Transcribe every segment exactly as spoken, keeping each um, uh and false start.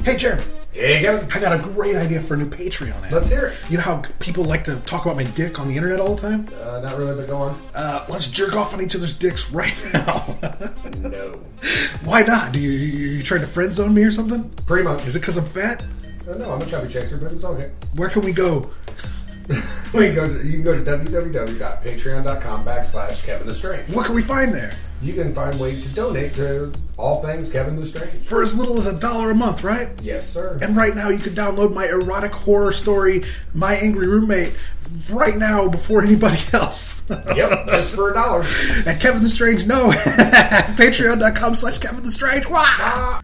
Hey, Jeremy. Hey, Kevin. I got a great idea for a new Patreon ad. Let's hear it. You know how people like to talk about my dick on the internet all the time? Uh, not really, but go on. Uh, let's jerk off on each other's dicks right now. No. Why not? Do you, you, you trying to friend zone me or something? Pretty much. Is it because I'm fat? Uh, no, I'm a chubby chaser, but it's okay. Where can we go? we can go to, you can go to www.patreon.com backslash Kevin the Strange. What can we find there? You can find ways to donate to all things Kevin the Strange. For as little as a dollar a month, right? Yes, sir. And right now you can download my erotic horror story, My Angry Roommate, right now before anybody else. Yep, just for a dollar. At Kevin the Strange, no. Patreon.com slash Kevin the Strange. Wah! Ah.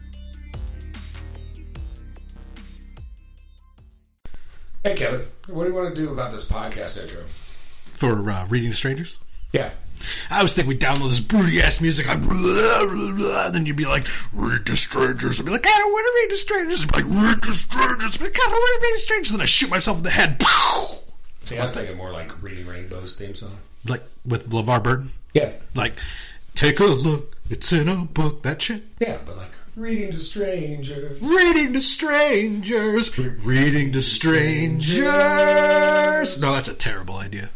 Hey, Kevin, what do you want to do about this podcast intro? For uh, reading to strangers? Yeah. I was thinking we'd download this broody ass music, like, blah, blah, blah, then you'd be like, read to strangers. I'd be like, I don't want to read to strangers. I'd be like, read to strangers. I'd be like, I don't want to read to strangers. Then I shoot myself in the head. Pow! See, I was thinking more like Reading Rainbow's theme song. Like with LeVar Burton? Yeah. Like, take a look, it's in a book, that shit. Yeah, but like, reading to strangers. Reading to strangers. Reading to strangers. No, that's a terrible idea.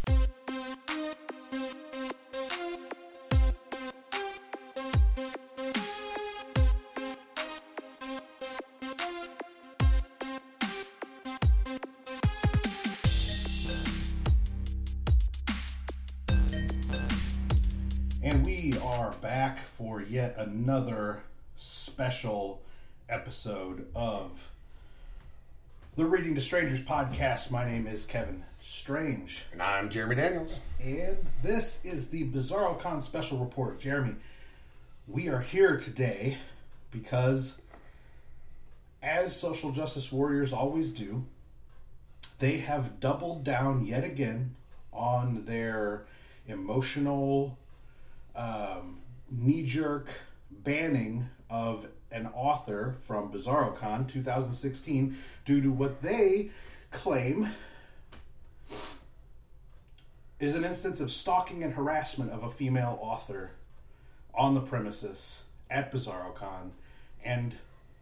And we are back for yet another special episode of the Reading to Strangers podcast. My name is Kevin Strange. And I'm Jeremy Daniels. And this is the BizarroCon special report. Jeremy, we are here today because, as social justice warriors always do, they have doubled down yet again on their emotional Um, knee-jerk banning of an author from BizarroCon twenty sixteen due to what they claim is an instance of stalking and harassment of a female author on the premises at BizarroCon. And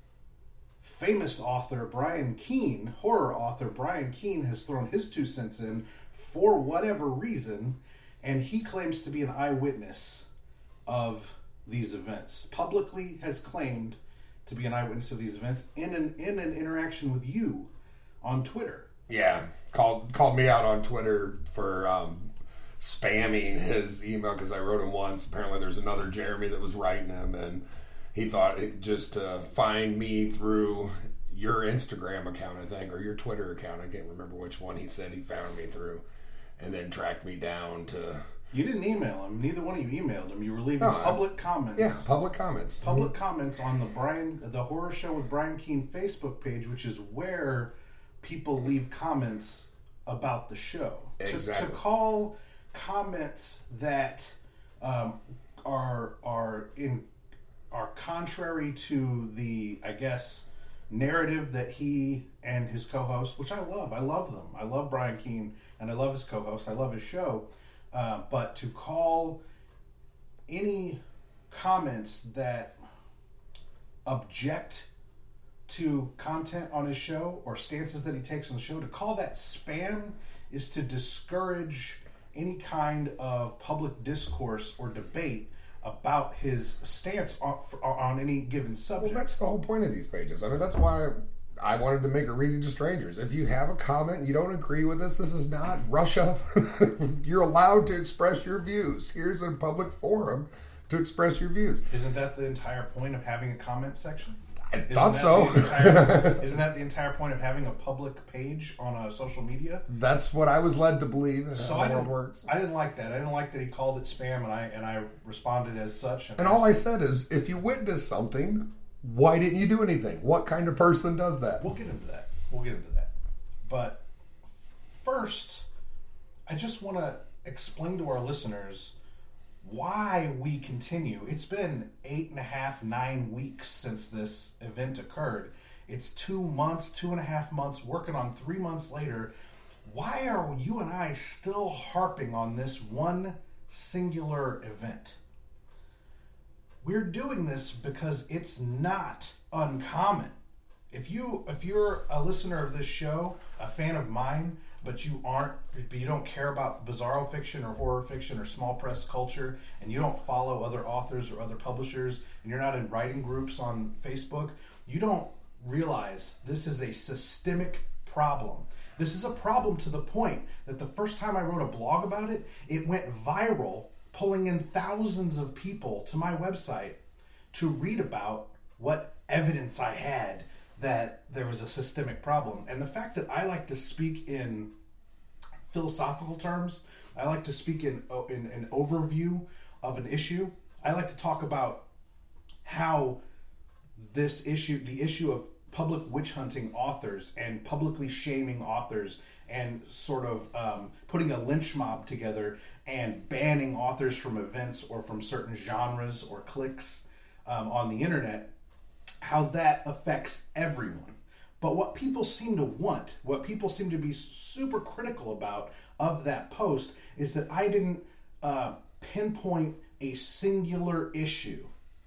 famous author Brian Keene, horror author Brian Keene, has thrown his two cents in for whatever reason, and he claims to be an eyewitness of these events. Publicly has claimed to be an eyewitness of these events in an in an interaction with you on Twitter. Yeah, called called me out on Twitter for um, spamming his email because I wrote him once. Apparently, there's another Jeremy that was writing him, and he thought it just to uh, find me through your Instagram account, I think, or your Twitter account. I can't remember which one he said he found me through. And then tracked me down to... You didn't email him. Neither one of you emailed him. You were leaving no, public I, comments. Yeah, public comments. Public mm-hmm. comments on the Brian, the Horror Show with Brian Keene Facebook page, which is where people leave comments about the show. Exactly. To, to call comments that um, are are in are contrary to the, I guess, narrative that he and his co-host, which I love. I love them. I love Brian Keene. And I love his co-host. I love his show. Uh, but to call any comments that object to content on his show or stances that he takes on the show, to call that spam is to discourage any kind of public discourse or debate about his stance on, on any given subject. Well, that's the whole point of these pages. I mean, that's why I wanted to make a Reading to Strangers. If you have a comment and you don't agree with us, this is not Russia. You're allowed to express your views. Here's a public forum to express your views. Isn't that the entire point of having a comment section? I isn't thought so. Entire, isn't that the entire point of having a public page on a social media? That's what I was led to believe. So how I the world didn't, works. I didn't like that. I didn't like that he called it spam, and I and I responded as such. And, and all I said is, if you witness something, why didn't you do anything? What kind of person does that? We'll get into that. We'll get into that. But first, I just want to explain to our listeners why we continue. It's been eight and a half, nine weeks since this event occurred. It's two months, two and a half months, working on three months later. Why are you and I still harping on this one singular event? We're doing this because it's not uncommon If you if you're a listener of this show, a fan of mine, but you aren't, but you don't care about bizarro fiction or horror fiction or small press culture, and you don't follow other authors or other publishers, and you're not in writing groups on Facebook, you don't realize this is a systemic problem. This is a problem to the point that the first time I wrote a blog about it, it went viral, pulling in thousands of people to my website to read about what evidence I had that there was a systemic problem. And the fact that I like to speak in philosophical terms, I like to speak in, in an overview of an issue, I like to talk about how this issue, the issue of public witch hunting authors and publicly shaming authors and sort of um, putting a lynch mob together and banning authors from events or from certain genres or cliques um, on the internet, how that affects everyone. But what people seem to want, what people seem to be super critical about of that post is that I didn't uh, pinpoint a singular issue.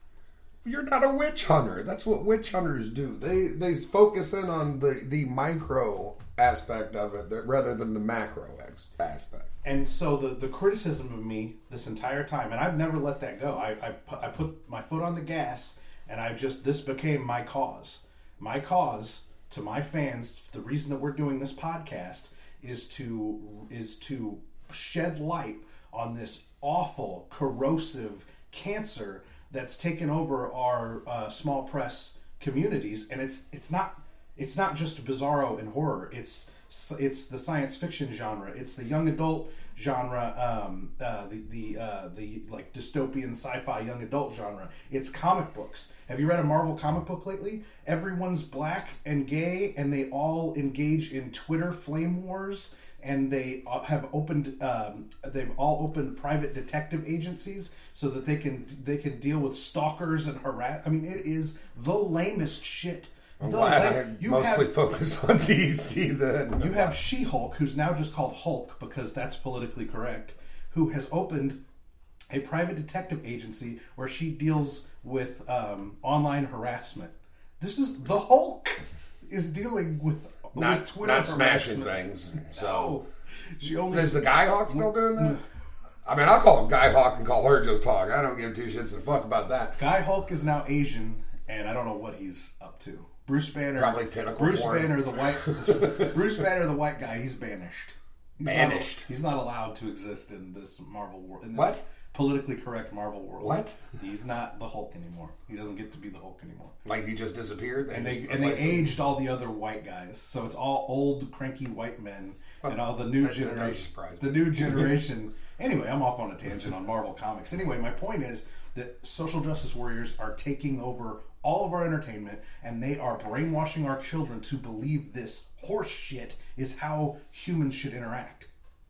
You're not a witch hunter. That's what witch hunters do. They they focus in on the, the micro aspect of it rather than the macro aspect. And so the, the criticism of me this entire time, and I've never let that go. I, I, I put my foot on the gas, and I just, this became my cause. My cause to my fans, the reason that we're doing this podcast is to is to shed light on this awful, corrosive cancer that's taken over our uh, small press communities, and it's it's not it's not just bizarro and horror. It's it's the science fiction genre. It's the young adult genre. Um, uh, the the uh, the like dystopian sci-fi young adult genre. It's comic books. Have you read a Marvel comic book lately? Everyone's black and gay, and they all engage in Twitter flame wars. And they have opened, um, they've all opened private detective agencies so that they can they can deal with stalkers and harass. I mean, it is the lamest shit. I'm The glad la- I you mostly have, focus on D C then. You have She-Hulk, who's now just called Hulk because that's politically correct, who has opened a private detective agency where she deals with um, online harassment. This is the Hulk is dealing with. Not, with not smashing things. So, no. She only is the Guy Hawk still doing that? I mean, I'll call him Guy Hawk and call her just Hawk. I don't give two shits and fuck about that. Guy Hulk is now Asian, and I don't know what he's up to. Bruce Banner, probably tentacle Bruce porn. Banner, the white Bruce Banner, the white guy, he's banished. He's banished. Not, he's not allowed to exist in this Marvel world. In this what? Politically correct Marvel world. What? He's not the Hulk anymore. He doesn't get to be the Hulk anymore. Like he just disappeared? They and they and they aged him. all the other white guys. So it's all old, cranky white men oh, and all the new that, generation. The new generation. Anyway, I'm off on a tangent on Marvel Comics. Anyway, my point is that social justice warriors are taking over all of our entertainment, and they are brainwashing our children to believe this horse shit is how humans should interact.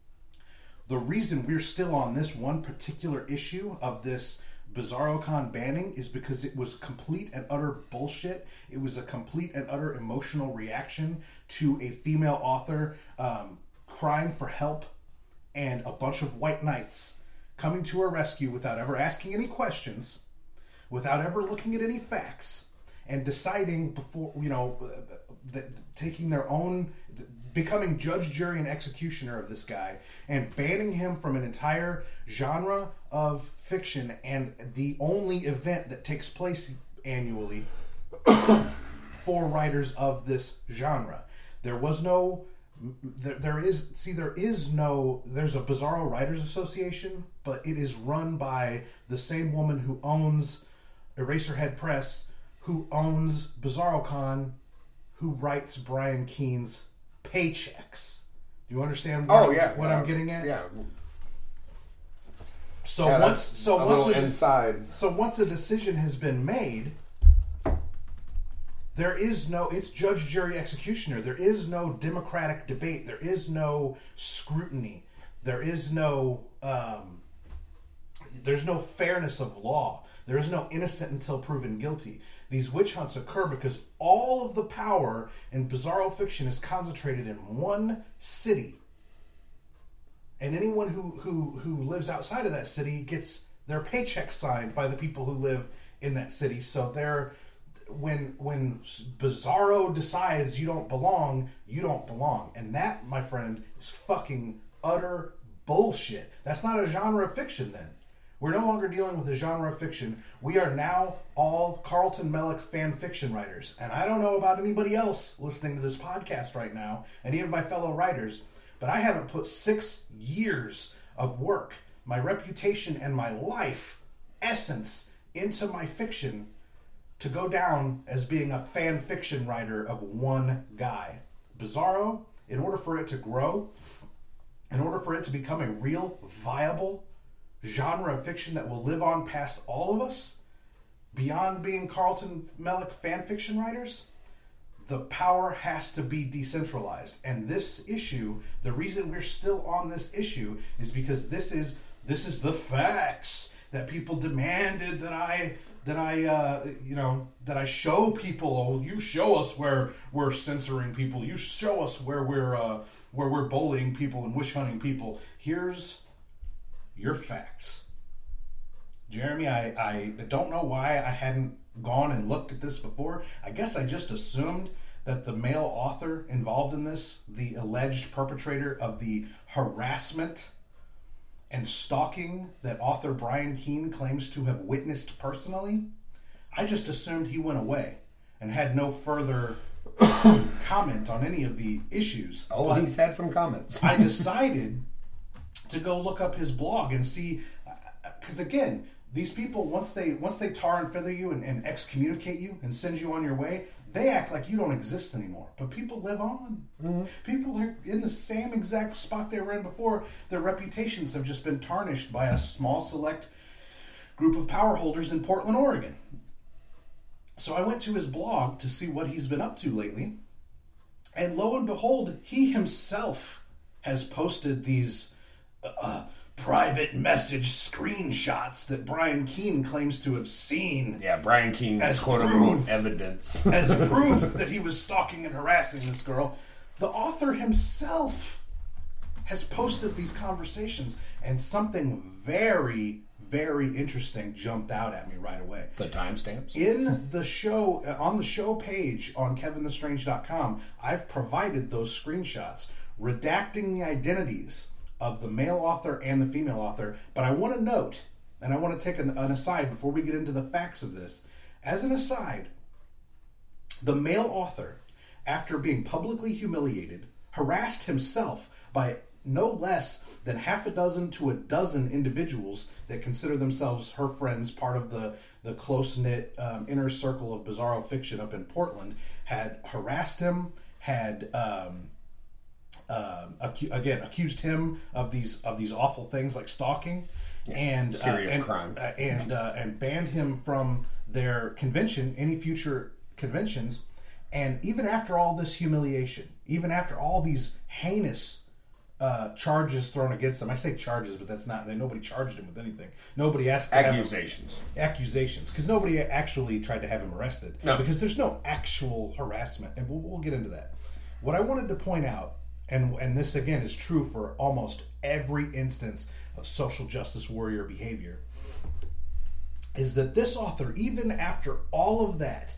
The reason we're still on this one particular issue of this BizarroCon banning is because it was complete and utter bullshit. It was a complete and utter emotional reaction to a female author um, crying for help and a bunch of white knights coming to her rescue without ever asking any questions, without ever looking at any facts, and deciding before, you know, that taking their own, becoming judge, jury, and executioner of this guy, and banning him from an entire genre of fiction and the only event that takes place annually for writers of this genre. There was no, there, there is, see, there is no, there's a Bizarro Writers Association, but it is run by the same woman who owns Eraserhead Press, who owns BizarroCon, who writes Brian Keene's paychecks. Do you understand what, oh, yeah, what yeah, I'm getting at? Yeah. So yeah, once so a once little a, inside. So once a decision has been made, there is no it's judge, jury, executioner. There is no democratic debate. There is no scrutiny. There is no um, there's no fairness of law. There is no innocent until proven guilty. These witch hunts occur because all of the power in bizarro fiction is concentrated in one city. And anyone who, who, who lives outside of that city gets their paycheck signed by the people who live in that city. So they're when when Bizarro decides you don't belong, you don't belong. And that, my friend, is fucking utter bullshit. That's not a genre of fiction then. We're no longer dealing with a genre of fiction. We are now all Carlton Mellick fan fiction writers. And I don't know about anybody else listening to this podcast right now, any of my fellow writers, but I haven't put six years of work, my reputation and my life essence into my fiction to go down as being a fan fiction writer of one guy. Bizarro, in order for it to grow, in order for it to become a real, viable genre of fiction that will live on past all of us, beyond being Carlton Mellick fan fiction writers, the power has to be decentralized. And this issue, the reason we're still on this issue is because this is this is the facts that people demanded that I that I uh, you know that I show people. Oh, you show us where we're censoring people. You show us where we're uh, where we're bullying people and wish hunting people. Here's your facts. Jeremy, I, I don't know why I hadn't gone and looked at this before. I guess I just assumed that the male author involved in this, the alleged perpetrator of the harassment and stalking that author Brian Keene claims to have witnessed personally, I just assumed he went away and had no further comment on any of the issues. Oh, but he's had some comments. I decided to go look up his blog and see, because again, these people, once they once they tar and feather you and, and excommunicate you and send you on your way, they act like you don't exist anymore. But people live on. Mm-hmm. People are in the same exact spot they were in before. Their reputations have just been tarnished by a small select group of power holders in Portland, Oregon. So I went to his blog to see what he's been up to lately. And lo and behold, he himself has posted these Uh, private message screenshots that Brian Keene claims to have seen. Yeah, Brian Keene as quote unquote evidence. As proof that he was stalking and harassing this girl. The author himself has posted these conversations, and something very, very interesting jumped out at me right away. The timestamps? In the show, on the show page on Kevin the Strange dot com, I've provided those screenshots, redacting the identities of the male author and the female author. But I want to note, and I want to take an, an aside before we get into the facts of this. As an aside, the male author, after being publicly humiliated, harassed himself by no less than half a dozen to a dozen individuals that consider themselves her friends, part of the, the close-knit um, inner circle of Bizarro fiction up in Portland, had harassed him, had... Um, Um, acu- again, accused him of these of these awful things like stalking, yeah, and serious uh, and, crime, uh, and uh, and banned him from their convention, any future conventions. And even after all this humiliation, even after all these heinous uh, charges thrown against him, I say charges, but that's not. Nobody charged him with anything. Nobody asked to accusations, have him, accusations, because nobody actually tried to have him arrested. No, because there's no actual harassment, and we'll, we'll get into that. What I wanted to point out. And and this, again, is true for almost every instance of social justice warrior behavior, is that this author, even after all of that,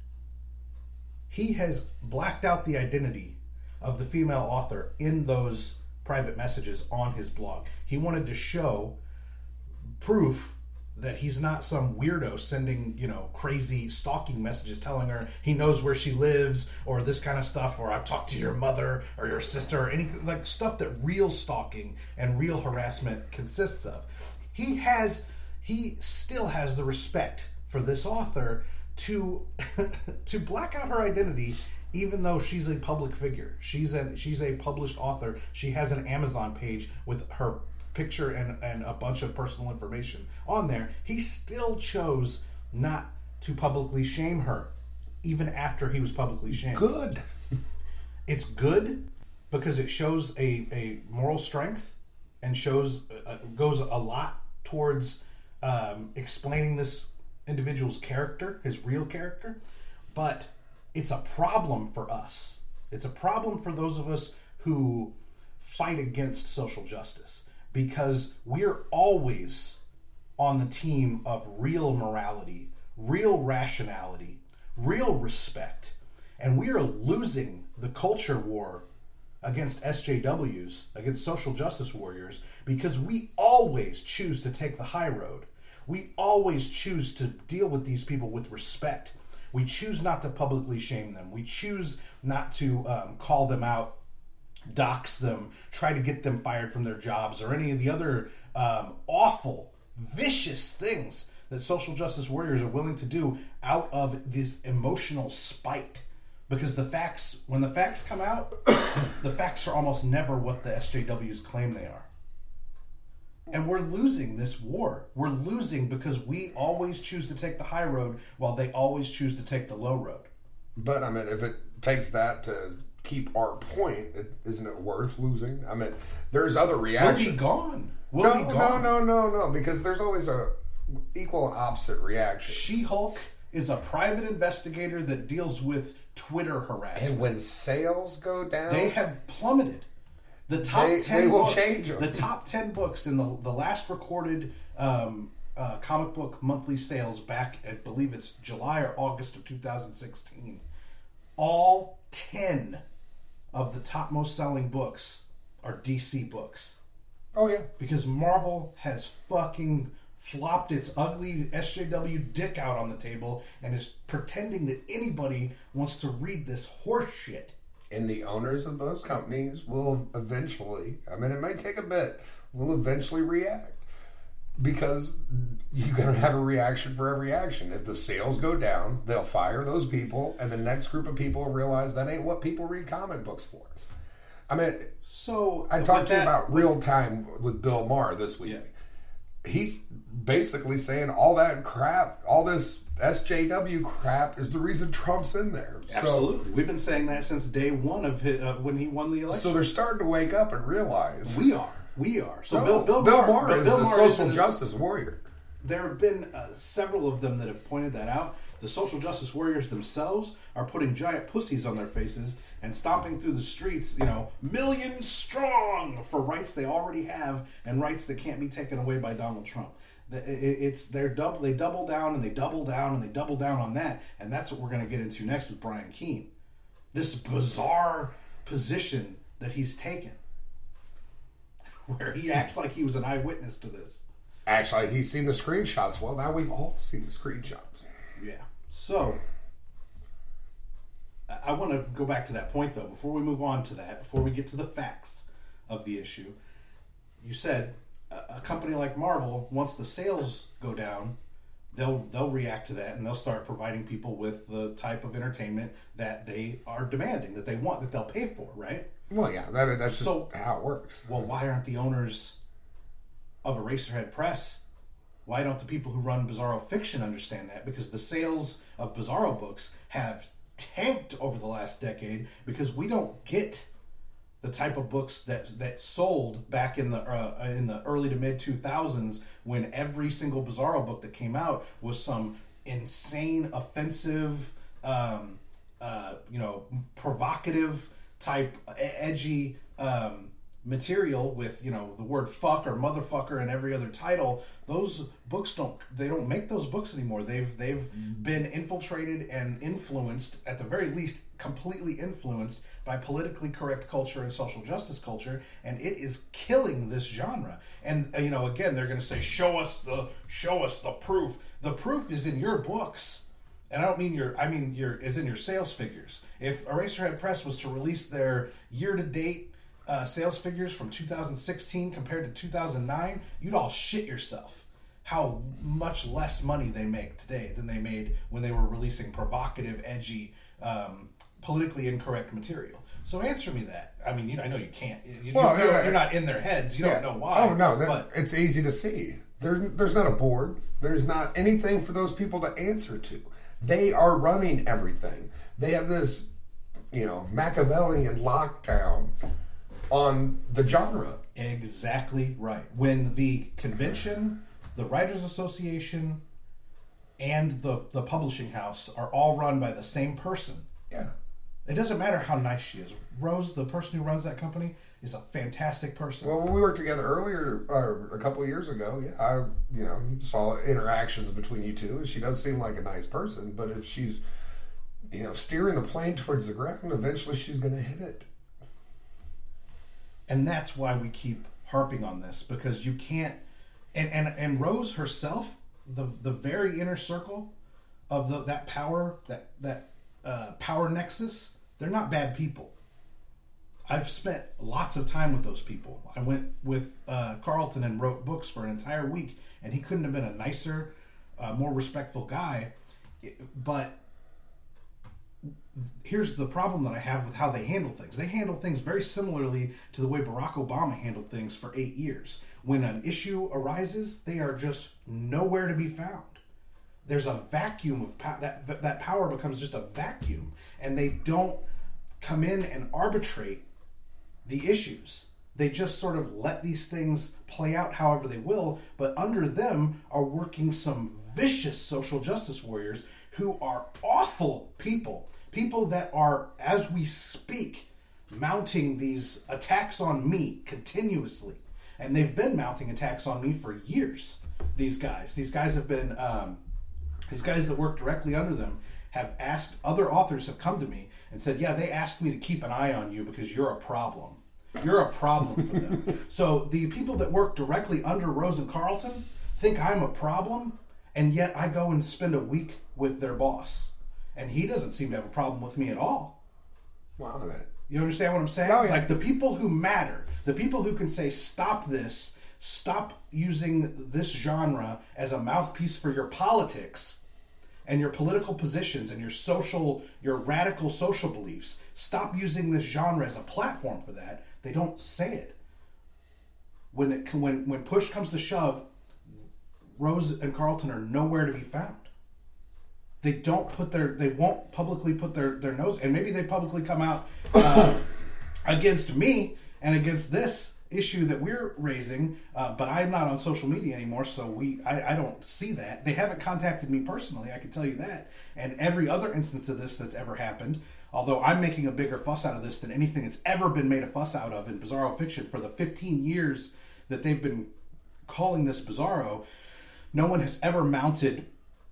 he has blacked out the identity of the female author in those private messages on his blog. He wanted to show proof that he's not some weirdo sending, you know, crazy stalking messages telling her he knows where she lives or this kind of stuff, or I've talked to your mother or your sister, or anything like stuff that real stalking and real harassment consists of. He has, he still has the respect for this author to to black out her identity, even though she's a public figure. She's a she's a published author. She has an Amazon page with her picture and, and a bunch of personal information on there. He still chose not to publicly shame her, even after he was publicly shamed. Good. It's good because it shows a, a moral strength and shows uh, goes a lot towards um, explaining this individual's character, his real character. But it's a problem for us. It's a problem for those of us who fight against social justice, because we're always on the team of real morality, real rationality, real respect. And we are losing the culture war against S J Ws, against social justice warriors, because we always choose to take the high road. We always choose to deal with these people with respect. We choose not to publicly shame them. We choose not to um, call them out, dox them, try to get them fired from their jobs, or any of the other um, awful, vicious things that social justice warriors are willing to do out of this emotional spite. Because the facts, when the facts come out, the facts are almost never what the S J Ws claim they are. And we're losing this war. We're losing because we always choose to take the high road while they always choose to take the low road. But, I mean, if it takes that to keep our point, it, isn't it worth losing? I mean, there's other reactions. We'll be gone. We'll no, be gone. no, no, no, no, because there's always a equal and opposite reaction. She-Hulk is a private investigator that deals with Twitter harassment. And when sales go down, they have plummeted. The top they, ten they will books, change them. The top ten books in the the last recorded um, uh, comic book monthly sales back, I believe it's July or August of two thousand sixteen. All ten of the top most selling books are D C books. Oh yeah, because Marvel has fucking flopped its ugly S J W dick out on the table and is pretending that anybody wants to read this horse shit. And the owners of those companies will eventually, I mean, it might take a bit, will eventually react. Because you're going to have a reaction for every action. If the sales go down, they'll fire those people, and the next group of people will realize that ain't what people read comic books for. I mean, so I talked to you that, about Real Time with Bill Maher this week. Yeah. He's basically saying all that crap, all this S J W crap is the reason Trump's in there. Absolutely. So, we've been saying that since day one of his, uh, when he won the election. So they're starting to wake up and realize. We are. We are. So no, Bill, Bill, Bill Maher, Maher is Bill a Maher social is justice warrior. There have been uh, several of them that have pointed that out. The social justice warriors themselves are putting giant pussies on their faces and stomping through the streets, you know, millions strong for rights they already have and rights that can't be taken away by Donald Trump. It's they're double they double down and they double down and they double down on that, and that's what we're going to get into next with Brian Keene. This bizarre position that he's taken, where he acts like he was an eyewitness to this. Actually, he's seen the screenshots. Well, now we've all seen the screenshots. Yeah. So, I want to go back to that point, though, before we move on to that, before we get to the facts of the issue. You said a company like Marvel, once the sales go down, they'll they'll react to that and they'll start providing people with the type of entertainment that they are demanding, that they want, that they'll pay for, right? Well, yeah, that, that's just so, how it works. Well, why aren't the owners of Eraserhead Press, why don't the people who run Bizarro Fiction understand that? Because the sales of Bizarro books have tanked over the last decade because we don't get the type of books that that sold back in the uh, in the early to mid two thousands, when every single Bizarro book that came out was some insane, offensive, um, uh, you know, provocative type, edgy um, material with, you know, the word fuck or motherfucker in every other title. Those books don't they don't make those books anymore. They've they've been infiltrated and influenced, at the very least completely influenced, by politically correct culture and social justice culture, and it is killing this genre. And you know, again, they're going to say, "Show us the, show us the proof." The proof is in your books, and I don't mean your, I mean your, is in your sales figures. If Eraserhead Press was to release their year-to-date uh, sales figures from two thousand sixteen compared to two thousand nine, you'd all shit yourself. How much less money they make today than they made when they were releasing provocative, edgy, um, politically incorrect material. So answer me that. I mean, you know, I know you can't. You, well, you're, yeah, you're not in their heads. You yeah. don't know why. Oh no, that, but it's easy to see. There, there's not a board. There's not anything for those people to answer to. They are running everything. They have this, you know, Machiavellian lockdown on the genre. Exactly right. When the convention, the Writers Association, and the the publishing house are all run by the same person. Yeah. It doesn't matter how nice she is. Rose, the person who runs that company, is a fantastic person. Well, when we worked together earlier, or a couple of years ago, yeah, I, you know, saw interactions between you two, and she does seem like a nice person. But if she's you know, steering the plane towards the ground, eventually she's going to hit it. And that's why we keep harping on this, because you can't, and, and, and Rose herself, the the very inner circle of the, that power, that, that uh, power nexus, they're not bad people. I've spent lots of time with those people. I went with uh, Carlton and wrote books for an entire week, and he couldn't have been a nicer, uh, more respectful guy. But here's the problem that I have with how they handle things. They handle things very similarly to the way Barack Obama handled things for eight years. When an issue arises, they are just nowhere to be found. There's a vacuum of power. That, that power becomes just a vacuum, and they don't come in and arbitrate the issues. They just sort of let these things play out however they will, but under them are working some vicious social justice warriors who are awful people. People that are, as we speak, mounting these attacks on me continuously. And they've been mounting attacks on me for years, these guys. These guys have been, um, these guys that work directly under them have asked, other authors have come to me and said, yeah, they asked me to keep an eye on you because you're a problem. You're a problem for them. So the people that work directly under Rose and Carlton think I'm a problem, and yet I go and spend a week with their boss. And he doesn't seem to have a problem with me at all. Wow, that. You understand what I'm saying? Oh, yeah. Like the people who matter, the people who can say, stop this, stop using this genre as a mouthpiece for your politics and your political positions and your social, your radical social beliefs. Stop using this genre as a platform for that. They don't say it. When it when when push comes to shove, Rose and Carlton are nowhere to be found. They don't put their, they won't publicly put their, their nose, and maybe they publicly come out uh, against me and against this issue that we're raising, uh, but I'm not on social media anymore, so we I, I don't see that. They haven't contacted me personally, I can tell you that. And every other instance of this that's ever happened, although I'm making a bigger fuss out of this than anything that's ever been made a fuss out of in Bizarro Fiction for the fifteen years that they've been calling this Bizarro, no one has ever mounted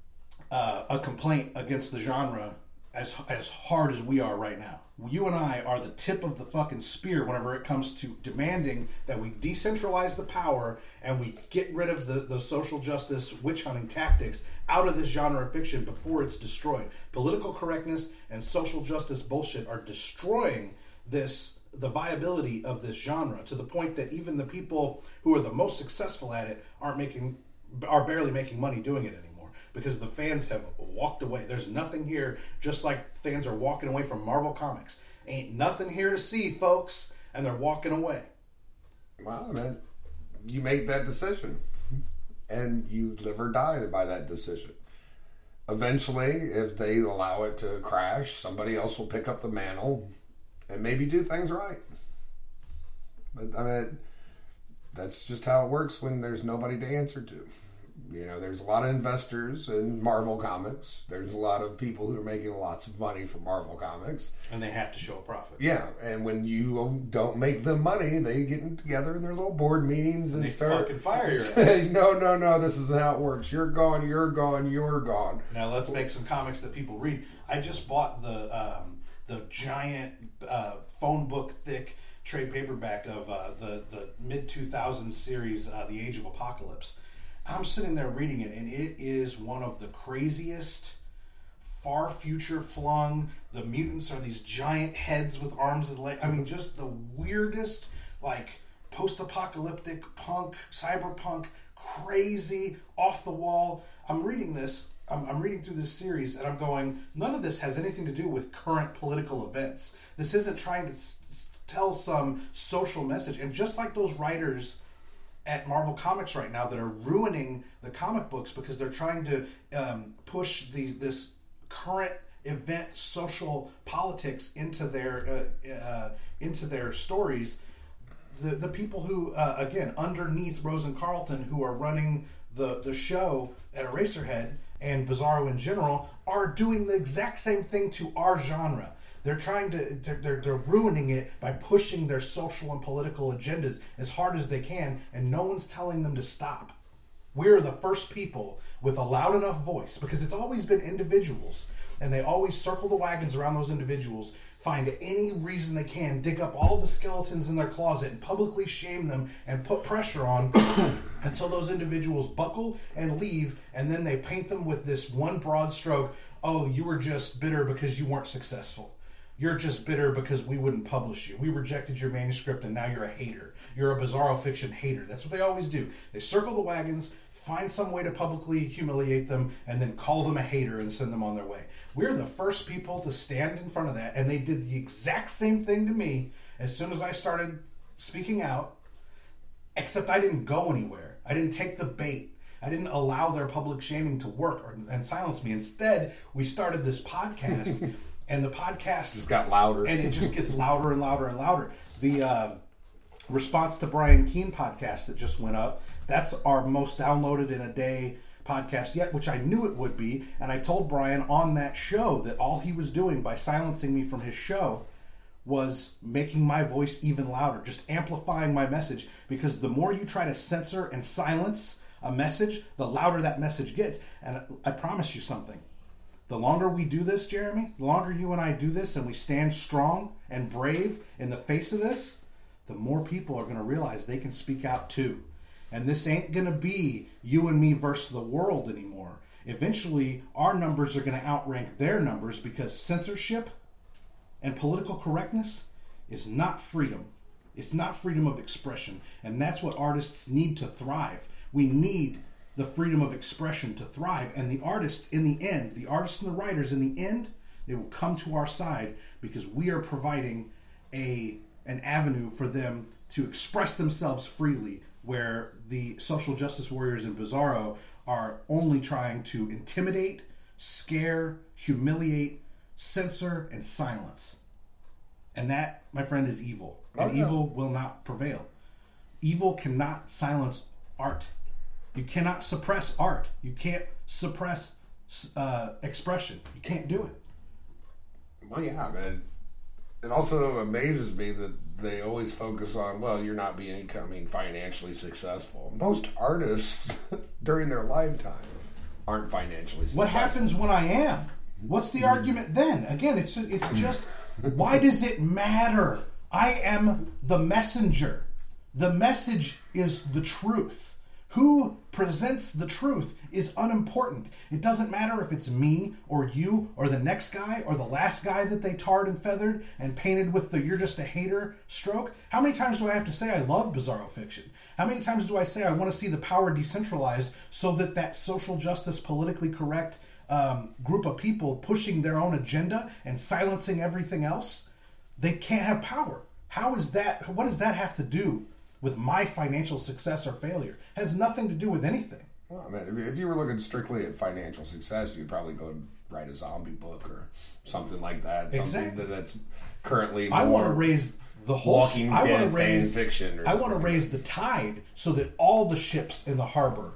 uh, a complaint against the genre as as hard as we are right now. You and I are the tip of the fucking spear whenever it comes to demanding that we decentralize the power and we get rid of the, the social justice witch hunting tactics out of this genre of fiction before it's destroyed. Political correctness and social justice bullshit are destroying this the viability of this genre to the point that even the people who are the most successful at it aren't making are barely making money doing it anymore. Because the fans have walked away. There's nothing here, just like fans are walking away from Marvel Comics. Ain't nothing here to see, folks, and they're walking away. Well, man, you make that decision, and you live or die by that decision. Eventually, if they allow it to crash, somebody else will pick up the mantle and maybe do things right. But, I mean, that's just how it works when there's nobody to answer to. You know, there's a lot of investors in Marvel Comics. There's a lot of people who are making lots of money from Marvel Comics. And they have to show a profit. Yeah, and when you don't make them money, they get together in their little board meetings and, and they start... fucking fire your say, ass. no, no, no, this isn't how it works. You're gone, you're gone, you're gone. Now let's make some comics that people read. I just bought the um, the giant uh, phone book thick trade paperback of uh, the, the mid two thousands series, uh, The Age of Apocalypse. I'm sitting there reading it, and it is one of the craziest, far future flung. The mutants are these giant heads with arms and legs. I mean, just the weirdest, like, post-apocalyptic punk, cyberpunk, crazy, off the wall. I'm reading this. I'm, I'm reading through this series, and I'm going, none of this has anything to do with current political events. This isn't trying to s- tell some social message. And just like those writers at Marvel Comics right now that are ruining the comic books because they're trying to um, push these this current event social politics into their uh, uh, into their stories. The the people who uh, again underneath Rose and Carlton who are running the the show at Eraserhead and Bizarro in general are doing the exact same thing to our genre. They're trying to, they're, they're, they're ruining it by pushing their social and political agendas as hard as they can, and no one's telling them to stop. We're the first people with a loud enough voice, because it's always been individuals. and they always circle the wagons around those individuals, find any reason they can, dig up all the skeletons in their closet and publicly shame them and put pressure on until those individuals buckle and leave, and then they paint them with this one broad stroke. Oh, you were just bitter because you weren't successful. You're just bitter because we wouldn't publish you. We rejected your manuscript and now you're a hater. You're a Bizarro Fiction hater. That's what they always do. They circle the wagons, find some way to publicly humiliate them, and then call them a hater and send them on their way. We're the first people to stand in front of that, and they did the exact same thing to me as soon as I started speaking out, except I didn't go anywhere. I didn't take the bait. I didn't allow their public shaming to work or, and silence me. Instead, we started this podcast, and the podcast just got louder. And it just gets louder and louder and louder. The uh, Response to Brian Keene podcast that just went up, that's our most downloaded in a day podcast yet, which I knew it would be. And I told Brian on that show that all he was doing by silencing me from his show was making my voice even louder, just amplifying my message. Because the more you try to censor and silence a message, the louder that message gets. And I promise you something. The longer we do this, Jeremy, the longer you and I do this and we stand strong and brave in the face of this, the more people are going to realize they can speak out too. And this ain't going to be you and me versus the world anymore. Eventually, our numbers are going to outrank their numbers because censorship and political correctness is not freedom. It's not freedom of expression. And that's what artists need to thrive. We need the freedom of expression to thrive. And the artists in the end, the artists and the writers in the end, they will come to our side because we are providing a an avenue for them to express themselves freely, where the social justice warriors in Bizarro are only trying to intimidate, scare, humiliate, censor, and silence. And that, my friend, is evil. And oh, yeah. Evil will not prevail. Evil cannot silence art. You cannot suppress art. You can't suppress uh, expression. You can't do it. Well, yeah, man. It also amazes me that they always focus on, well, you're not becoming financially successful. Most artists during their lifetime aren't financially successful. What happens when I am? What's the argument then? Again, it's it's just, why does it matter? I am the messenger. The message is the truth. Who presents the truth is unimportant. It doesn't matter if it's me or you or the next guy or the last guy that they tarred and feathered and painted with the "you're just a hater" stroke. How many times do I have to say I love Bizarro Fiction? How many times do I say I want to see the power decentralized so that that social justice, politically correct um, group of people pushing their own agenda and silencing everything else, they can't have power? How is that? What does that have to do with my financial success or failure? It has nothing to do with anything. Well, I mean, if you were looking strictly at financial success, you'd probably go and write a zombie book or something like that. Something exactly. that's currently more I want to raise the whole Walking I Dead want to raise fan fiction. Or I want to raise the tide so that all the ships in the harbor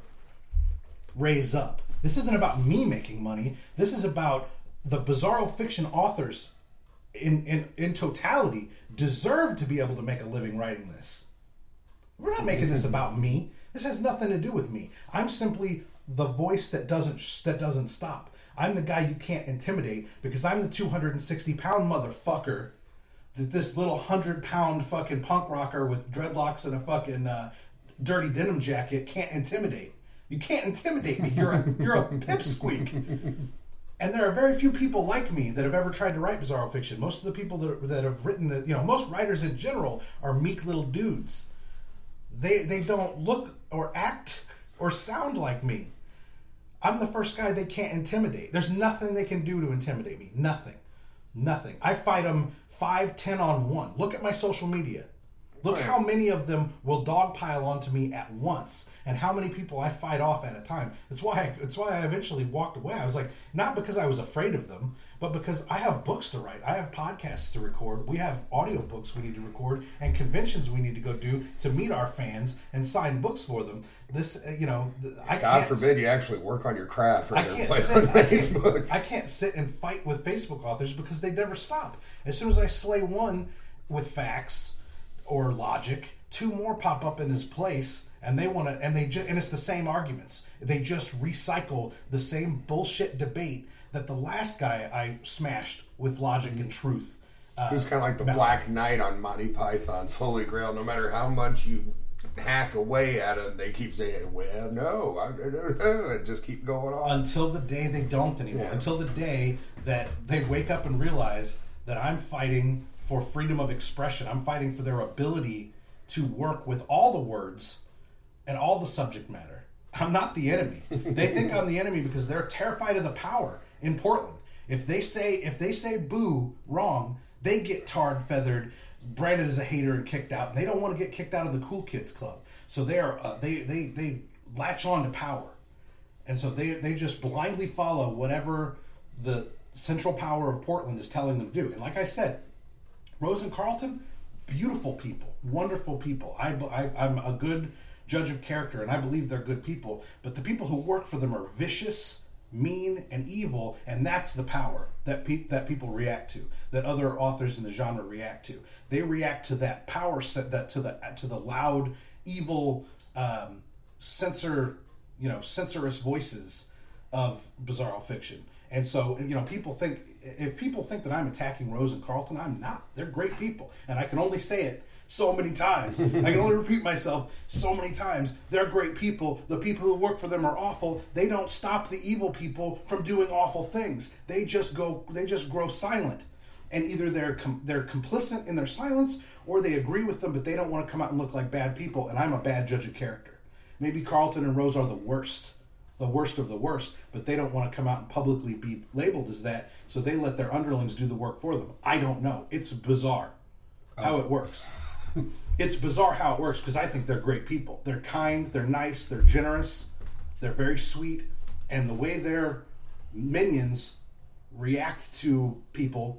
raise up. This isn't about me making money. This is about the Bizarro Fiction authors in in, in totality deserve to be able to make a living writing this. We're not making this about me. This has nothing to do with me. I'm simply the voice that doesn't that doesn't stop. I'm the guy you can't intimidate because I'm the two hundred sixty pound motherfucker that this little one hundred pound fucking punk rocker with dreadlocks and a fucking uh, dirty denim jacket can't intimidate. You can't intimidate me. You're a, you're a pipsqueak. And there are very few people like me that have ever tried to write Bizarro Fiction. Most of the people that, that have written, the, you know, most writers in general are meek little dudes. They they don't look or act or sound like me. I'm the first guy they can't intimidate. There's nothing they can do to intimidate me. Nothing. Nothing. I fight them five, ten on one. Look at my social media. Look how many of them will dogpile onto me at once, and how many people I fight off at a time. That's why I, that's why I eventually walked away. I was like, not because I was afraid of them, but because I have books to write. I have podcasts to record. We have audiobooks we need to record, and conventions we need to go do to meet our fans and sign books for them. This, uh, you know, I God can't, forbid you actually work on your craft I rather can't than play sit, on I Facebook. can't, I can't sit and fight with Facebook authors because they never stop. As soon as I slay one with facts or logic, two more pop up in his place, and they want to, and they just, and it's the same arguments. They just recycle the same bullshit debate that the last guy I smashed with logic and truth. Uh, He's kind of like the Mal- Black Knight on Monty Python's Holy Grail. No matter how much you hack away at it, they keep saying, well, no, I, I don't know, and just keep going on. Until the day they don't anymore. Yeah. Until the day that they wake up and realize that I'm fighting for freedom of expression. I'm fighting for their ability to work with all the words and all the subject matter. I'm not the enemy. They think I'm the enemy because they're terrified of the power in Portland. If they say if they say boo wrong, they get tarred, feathered, branded as a hater, and kicked out. And they don't want to get kicked out of the Cool Kids Club. So they are uh, they they they latch on to power, and so they they just blindly follow whatever the central power of Portland is telling them to do. And like I said, Rose and Carlton, beautiful people, wonderful people. I, I I'm a good judge of character, and I believe they're good people. But the people who work for them are vicious, mean, and evil, and that's the power that pe- that people react to, that other authors in the genre react to. They react to that power set, that to the to the loud, evil, um, censor, you know, censorious voices of bizarro fiction. And so, you know, people think if people think that I'm attacking Rose and Carlton, I'm not. They're great people, and I can only say it so many times. I can only repeat myself so many times. They're great people. The people who work for them are awful. They don't stop the evil people from doing awful things. They just go. They just grow silent, and either they're com- they're complicit in their silence, or they agree with them, but they don't want to come out and look like bad people. And I'm a bad judge of character. Maybe Carlton and Rose are the worst, the worst of the worst, but they don't want to come out and publicly be labeled as that. So they let their underlings do the work for them. I don't know. It's bizarre how it works. It's bizarre how it works because I think they're great people. They're kind, they're nice, they're generous, they're very sweet, and the way their minions react to people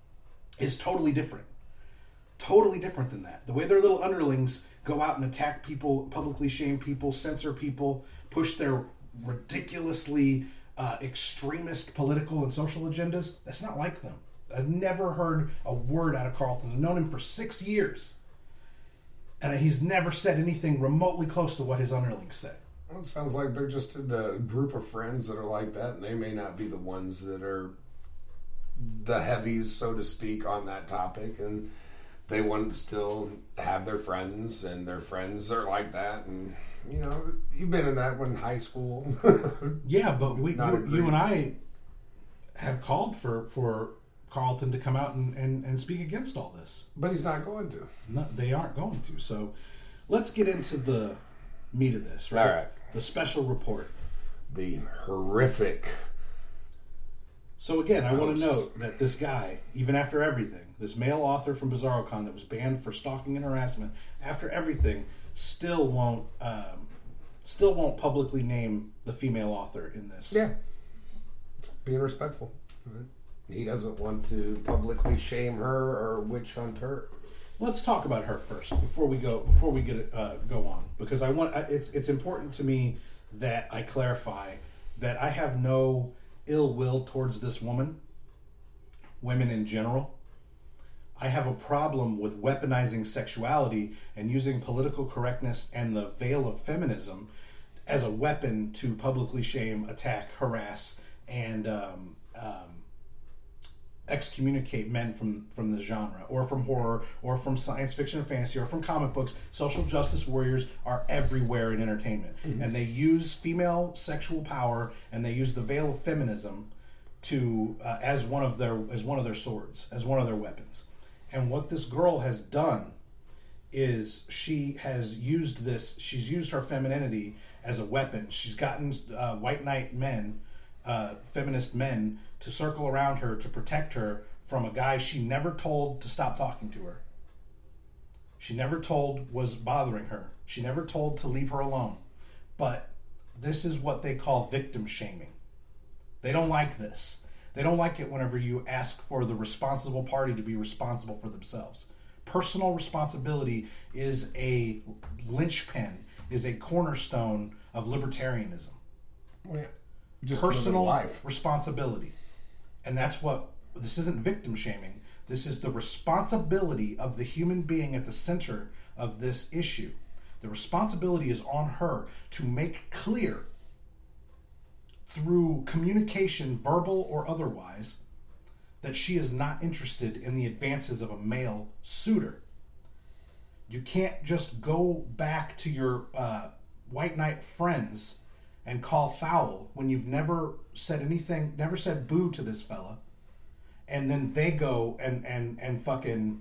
is totally different. Totally different than that. The way their little underlings go out and attack people, publicly shame people, censor people, push their ridiculously uh, extremist political and social agendas, that's not like them. I've never heard a word out of Carlton. I've known him for six years. And he's never said anything remotely close to what his underlings say. Well, it sounds like they're just a group of friends that are like that, and they may not be the ones that are the heavies, so to speak, on that topic. And they want to still have their friends, and their friends are like that. And, you know, you've been in that one in high school. Yeah, but we, Not you, agree. you and I have called for, for Carlton to come out and, and, and speak against all this. But he's not going to. No, they aren't going to. So let's get into the meat of this, right? All right. The special report. The horrific. So again, I want to Posts. note that this guy, even after everything, this male author from BizarroCon that was banned for stalking and harassment, after everything, still won't um, still won't publicly name the female author in this. Yeah. Being respectful. He doesn't want to publicly shame her or witch hunt her. Let's talk about her first before we go before we get uh, go on, because I want it's it's important to me that I clarify that I have no ill will towards this woman, women in general. I have a problem with weaponizing sexuality and using political correctness and the veil of feminism as a weapon to publicly shame, attack, harass, and um, um, excommunicate men from, from the genre, or from horror, or from science fiction and fantasy, or from comic books. Social justice warriors are everywhere in entertainment. Mm-hmm. And they use female sexual power, and they use the veil of feminism to uh, as one of their as one of their swords, as one of their weapons. And what this girl has done is she has used this, she's used her femininity as a weapon. She's gotten uh, white knight men, uh, feminist men, to circle around her to protect her from a guy she never told to stop talking to her. She never told was bothering her. She never told to leave her alone. But this is what they call victim shaming. They don't like this. They don't like it whenever you ask for the responsible party to be responsible for themselves. Personal responsibility is a linchpin, is a cornerstone of libertarianism. Well, yeah. Just Personal life. responsibility. And that's what, this isn't victim shaming. This is the responsibility of the human being at the center of this issue. The responsibility is on her to make clear through communication, verbal or otherwise, that she is not interested in the advances of a male suitor. You can't just go back to your uh, white knight friends and call foul when you've never said anything, never said boo to this fella, and then they go and and and fucking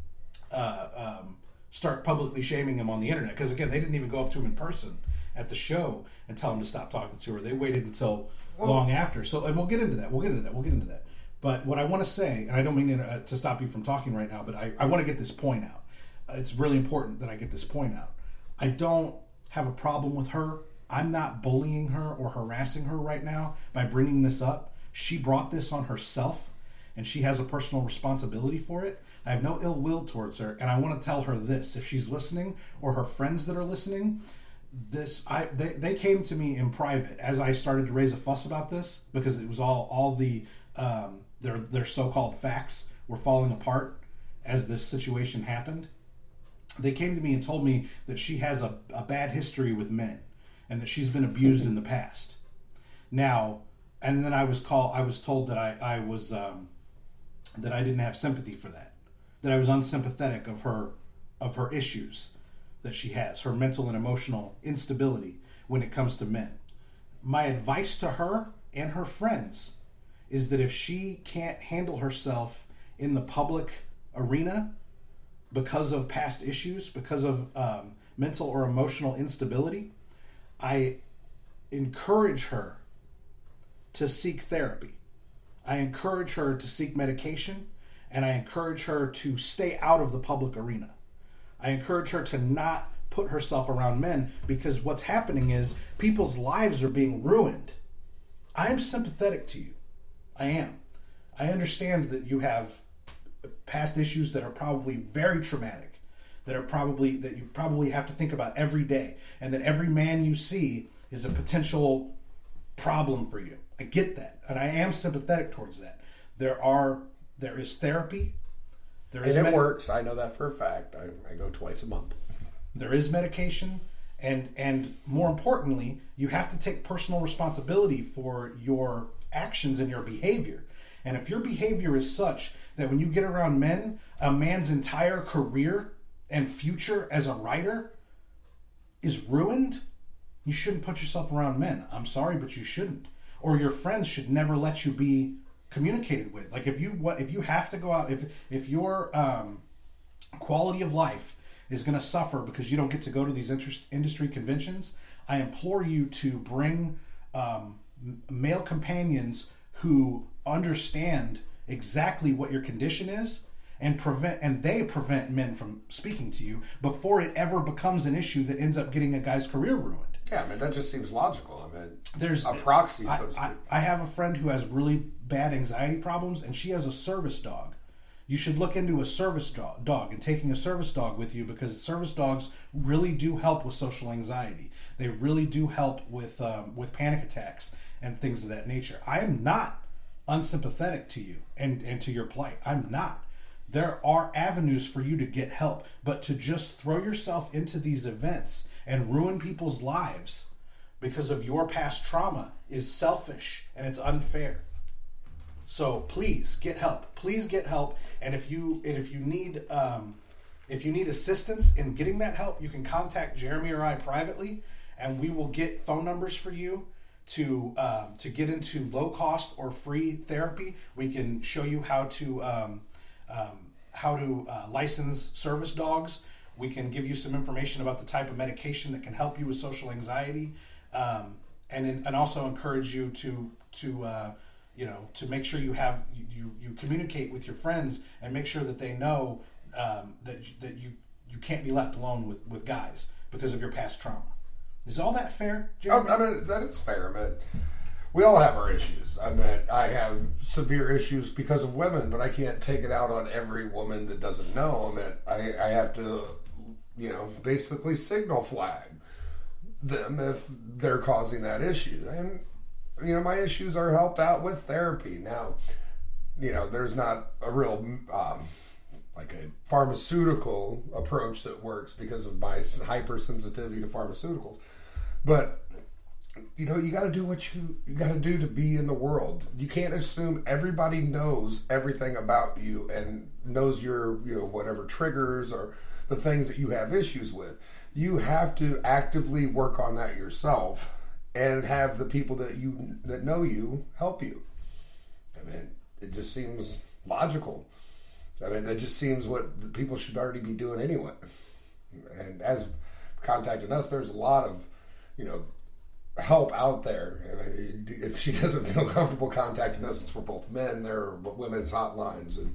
uh, um, start publicly shaming him on the internet. Because again, they didn't even go up to him in person at the show and tell him to stop talking to her. They waited until well, long after. So, and we'll get into that. We'll get into that. We'll get into that. But what I want to say, and I don't mean to, uh, to stop you from talking right now, but I, I want to get this point out. Uh, it's really important that I get this point out. I don't have a problem with her. I'm not bullying her or harassing her right now by bringing this up. She brought this on herself, and she has a personal responsibility for it. I have no ill will towards her, and I want to tell her this. If she's listening, or her friends that are listening, this I they, they came to me in private as I started to raise a fuss about this, because it was all all the um, their their so-called facts were falling apart as this situation happened. They came to me and told me that she has a, a bad history with men, and that she's been abused in the past. Now, and then I was called. I was told that I I was um, that I didn't have sympathy for that, that I was unsympathetic of her of her issues that she has, her mental and emotional instability when it comes to men. My advice to her and her friends is that if she can't handle herself in the public arena because of past issues, because of um, mental or emotional instability, I encourage her to seek therapy. I encourage her to seek medication, and I encourage her to stay out of the public arena. I encourage her to not put herself around men, because what's happening is people's lives are being ruined. I am sympathetic to you. I am. I understand that you have past issues that are probably very traumatic, that are probably that you probably have to think about every day, and that every man you see is a potential problem for you. I get that, and I am sympathetic towards that. There are there is therapy. There is and it med- works. I know that for a fact. I, I go twice a month. There is medication, and and more importantly, you have to take personal responsibility for your actions and your behavior. And if your behavior is such that when you get around men, a man's entire career and future as a writer is ruined, you shouldn't put yourself around men. I'm sorry, but you shouldn't. Or your friends should never let you be communicated with. Like if you what if you have to go out, if if your um, quality of life is going to suffer because you don't get to go to these interest, industry conventions, I implore you to bring um, male companions who understand exactly what your condition is, and prevent and they prevent men from speaking to you before it ever becomes an issue that ends up getting a guy's career ruined. Yeah, I mean, that just seems logical. I mean, there's a proxy, I, so to speak. I, I have a friend who has really bad anxiety problems, and she has a service dog. You should look into a service dog, dog and taking a service dog with you, because service dogs really do help with social anxiety. They really do help with um, with panic attacks and things of that nature. I am not unsympathetic to you and, and to your plight. I'm not. There are avenues for you to get help, but to just throw yourself into these events and ruin people's lives because of your past trauma is selfish and it's unfair. So please get help. Please get help. And if you and if you need um, if you need assistance in getting that help, you can contact Jeremy or I privately, and we will get phone numbers for you to um, to get into low cost or free therapy. We can show you how to um, um, how to uh, license service dogs. We can give you some information about the type of medication that can help you with social anxiety, um, and in, and also encourage you to to uh, you know to make sure you have you, you, you communicate with your friends and make sure that they know um, that that you you can't be left alone with, with guys because of your past trauma. Is all that fair, Jeremy? Oh, I mean, that is fair. I mean, we all have our issues. I mean, I have severe issues because of women, but I can't take it out on every woman that doesn't know. I mean, I, I have to, you know, basically signal flag them if they're causing that issue. And, you know, my issues are helped out with therapy. Now, you know, there's not a real, um, like a pharmaceutical approach that works because of my hypersensitivity to pharmaceuticals. But you know, you got to do what you, you got to do to be in the world. You can't assume everybody knows everything about you and knows your, you know, whatever triggers or the things that you have issues with. You have to actively work on that yourself and have the people that you that know you help you. I mean, it just seems logical. I mean, that just seems what the people should already be doing anyway. And as contacting us, there's a lot of, you know, help out there. And if she doesn't feel comfortable contacting us, it's for both men. There are women's hotlines and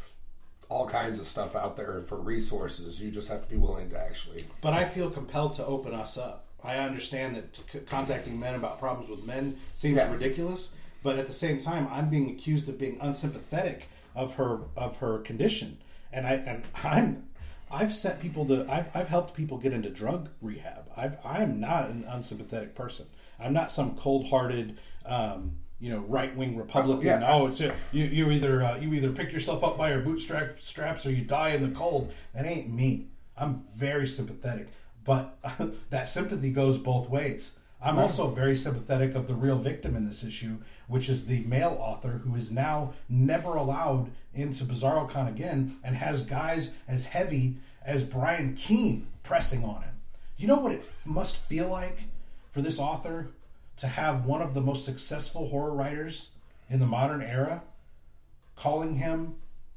all kinds of stuff out there for resources. You just have to be willing to actually. But I feel compelled to open us up. I understand that c- contacting men about problems with men seems yeah. ridiculous, but at the same time, I'm being accused of being unsympathetic of her of her condition, and I and I'm. I've sent people to. I've I've helped people get into drug rehab. I've I'm not an unsympathetic person. I'm not some cold-hearted, um, you know, right-wing Republican. Oh, yeah. oh it's a, you. You either uh, you either pick yourself up by your bootstrap straps or you die in the cold. That ain't me. I'm very sympathetic, but that sympathy goes both ways. I'm right. also very sympathetic of the real victim in this issue, which is the male author who is now never allowed into BizarroCon again and has guys as heavy as Brian Keene pressing on him. You know what it must feel like for this author to have one of the most successful horror writers in the modern era calling him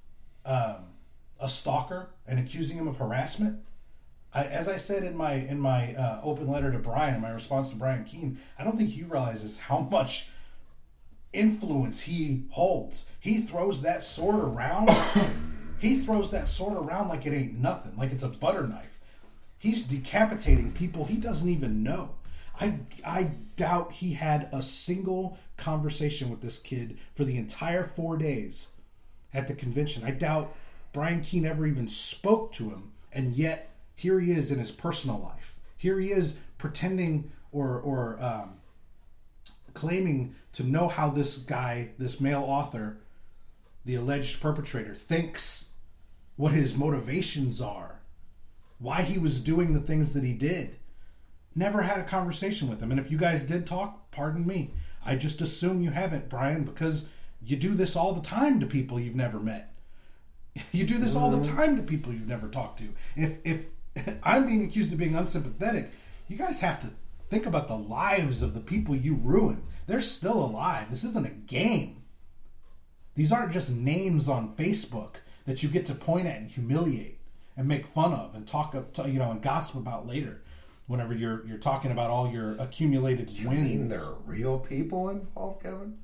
um, a stalker and accusing him of harassment? I, as I said in my in my uh, open letter to Brian, in my response to Brian Keene, I don't think he realizes how much influence he holds. He throws that sword around. he throws that sword around like it ain't nothing, like it's a butter knife. He's decapitating people he doesn't even know. I I doubt he had a single conversation with this kid for the entire four days at the convention. I doubt Brian Keene ever even spoke to him, and yet here he is in his personal life. Here he is pretending or or um, claiming to know how this guy, this male author, the alleged perpetrator, thinks, what his motivations are, why he was doing the things that he did. Never had a conversation with him. And if you guys did talk, pardon me. I just assume you haven't, Brian, because you do this all the time to people you've never met. You do this all the time to people you've never talked to. If if I'm being accused of being unsympathetic, you guys have to think about the lives of the people you ruin. They're still alive. This isn't a game. These aren't just names on Facebook that you get to point at and humiliate and make fun of and talk up, you know, and gossip about later. Whenever you're you're talking about all your accumulated you wins. Mean there are real people involved, Kevin?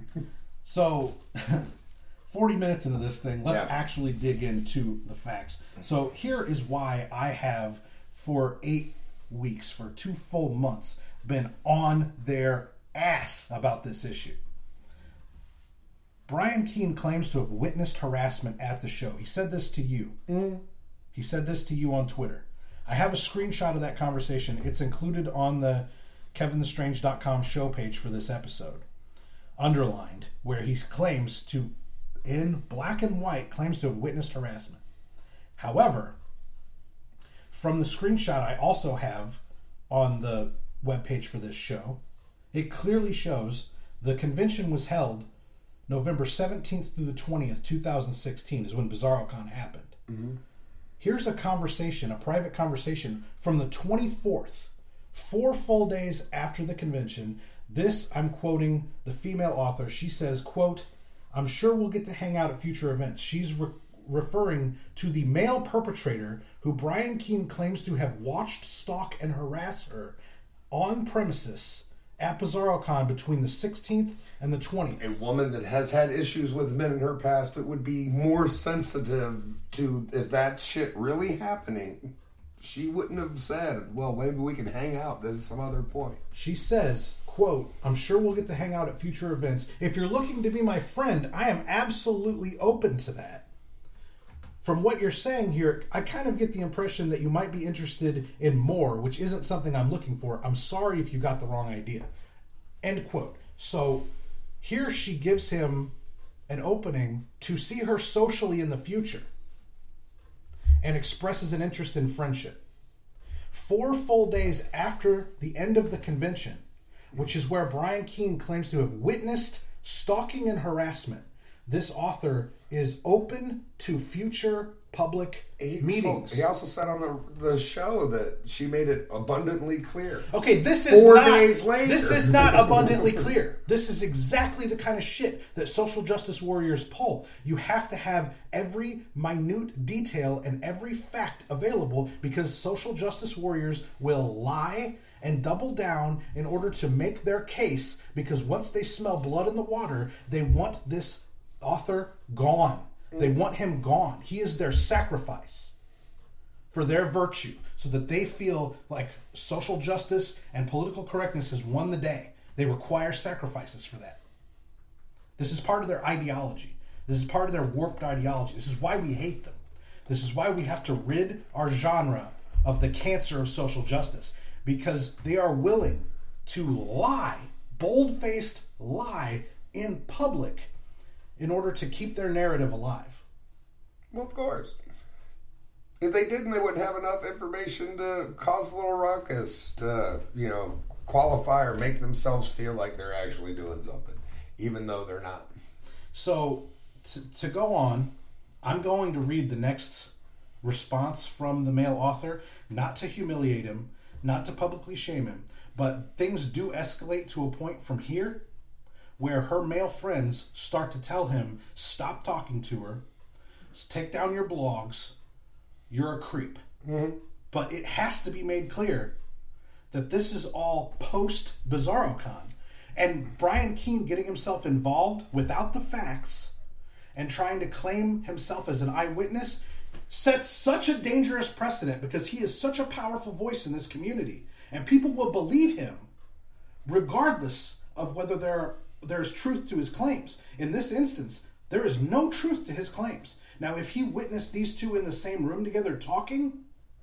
So, forty minutes into this thing, let's yeah. actually dig into the facts. So here is why I have, for eight weeks, for two full months, been on their ass about this issue. Brian Keene claims to have witnessed harassment at the show. He said this to you. Mm. He said this to you on Twitter. I have a screenshot of that conversation. It's included on the Kevin the Strange dot com show page for this episode. Underlined, where he claims to, in black and white, claims to have witnessed harassment. However, from the screenshot I also have on the webpage for this show, it clearly shows the convention was held November seventeenth through the twentieth, twenty sixteen is when BizarroCon happened. Mm-hmm. Here's a conversation, a private conversation from the twenty-fourth, four full days after the convention. This, I'm quoting the female author. She says, quote, "I'm sure we'll get to hang out at future events." She's re- referring to the male perpetrator who Brian Keene claims to have watched, stalk, and harass her on premises at BizarroCon between the sixteenth and the twentieth. A woman that has had issues with men in her past that would be more sensitive to if that shit really happening. She wouldn't have said, well, maybe we can hang out at some other point. She says, quote, "I'm sure we'll get to hang out at future events. If you're looking to be my friend, I am absolutely open to that." From what you're saying here, I kind of get the impression that you might be interested in more, which isn't something I'm looking for. I'm sorry if you got the wrong idea. End quote. So here she gives him an opening to see her socially in the future and expresses an interest in friendship. Four full days after the end of the convention, which is where Brian Keene claims to have witnessed stalking and harassment, this author is open to future public he meetings. Also, he also said on the the show that she made it abundantly clear. Okay, this is Four not, days later. This is not abundantly clear. This is exactly the kind of shit that social justice warriors pull. You have to have every minute detail and every fact available because social justice warriors will lie and double down in order to make their case, because once they smell blood in the water, they want this author gone. They want him gone. He is their sacrifice for their virtue, so that they feel like social justice and political correctness has won the day. They require sacrifices for that. This is part of their ideology. This is part of their warped ideology. This is why we hate them. This is why we have to rid our genre of the cancer of social justice, because they are willing to lie, bold-faced lie in public in order to keep their narrative alive. Well, of course. If they didn't, they wouldn't have enough information to cause a little ruckus, to, you know, qualify or make themselves feel like they're actually doing something, even though they're not. So, to, to go on, I'm going to read the next response from the male author, not to humiliate him, not to publicly shame him, but things do escalate to a point from here where her male friends start to tell him, stop talking to her, take down your blogs, you're a creep. Mm-hmm. But it has to be made clear that this is all post-BizarroCon. And Brian Keene getting himself involved without the facts and trying to claim himself as an eyewitness sets such a dangerous precedent, because he is such a powerful voice in this community. And people will believe him regardless of whether there are there's truth to his claims. In this instance, there is no truth to his claims. Now, if he witnessed these two in the same room together talking,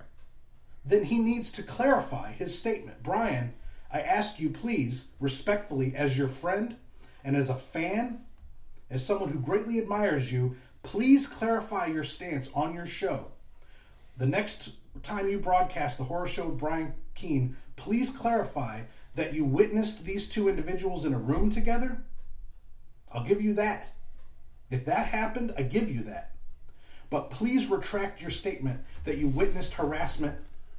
then he needs to clarify his statement. Brian, I ask you, please, respectfully, as your friend and as a fan, as someone who greatly admires you, please clarify your stance on your show. The next time you broadcast the horror show with Brian Keene, please clarify that you witnessed these two individuals in a room together. I'll give you that. If that happened, I give you that. But please retract your statement that you witnessed harassment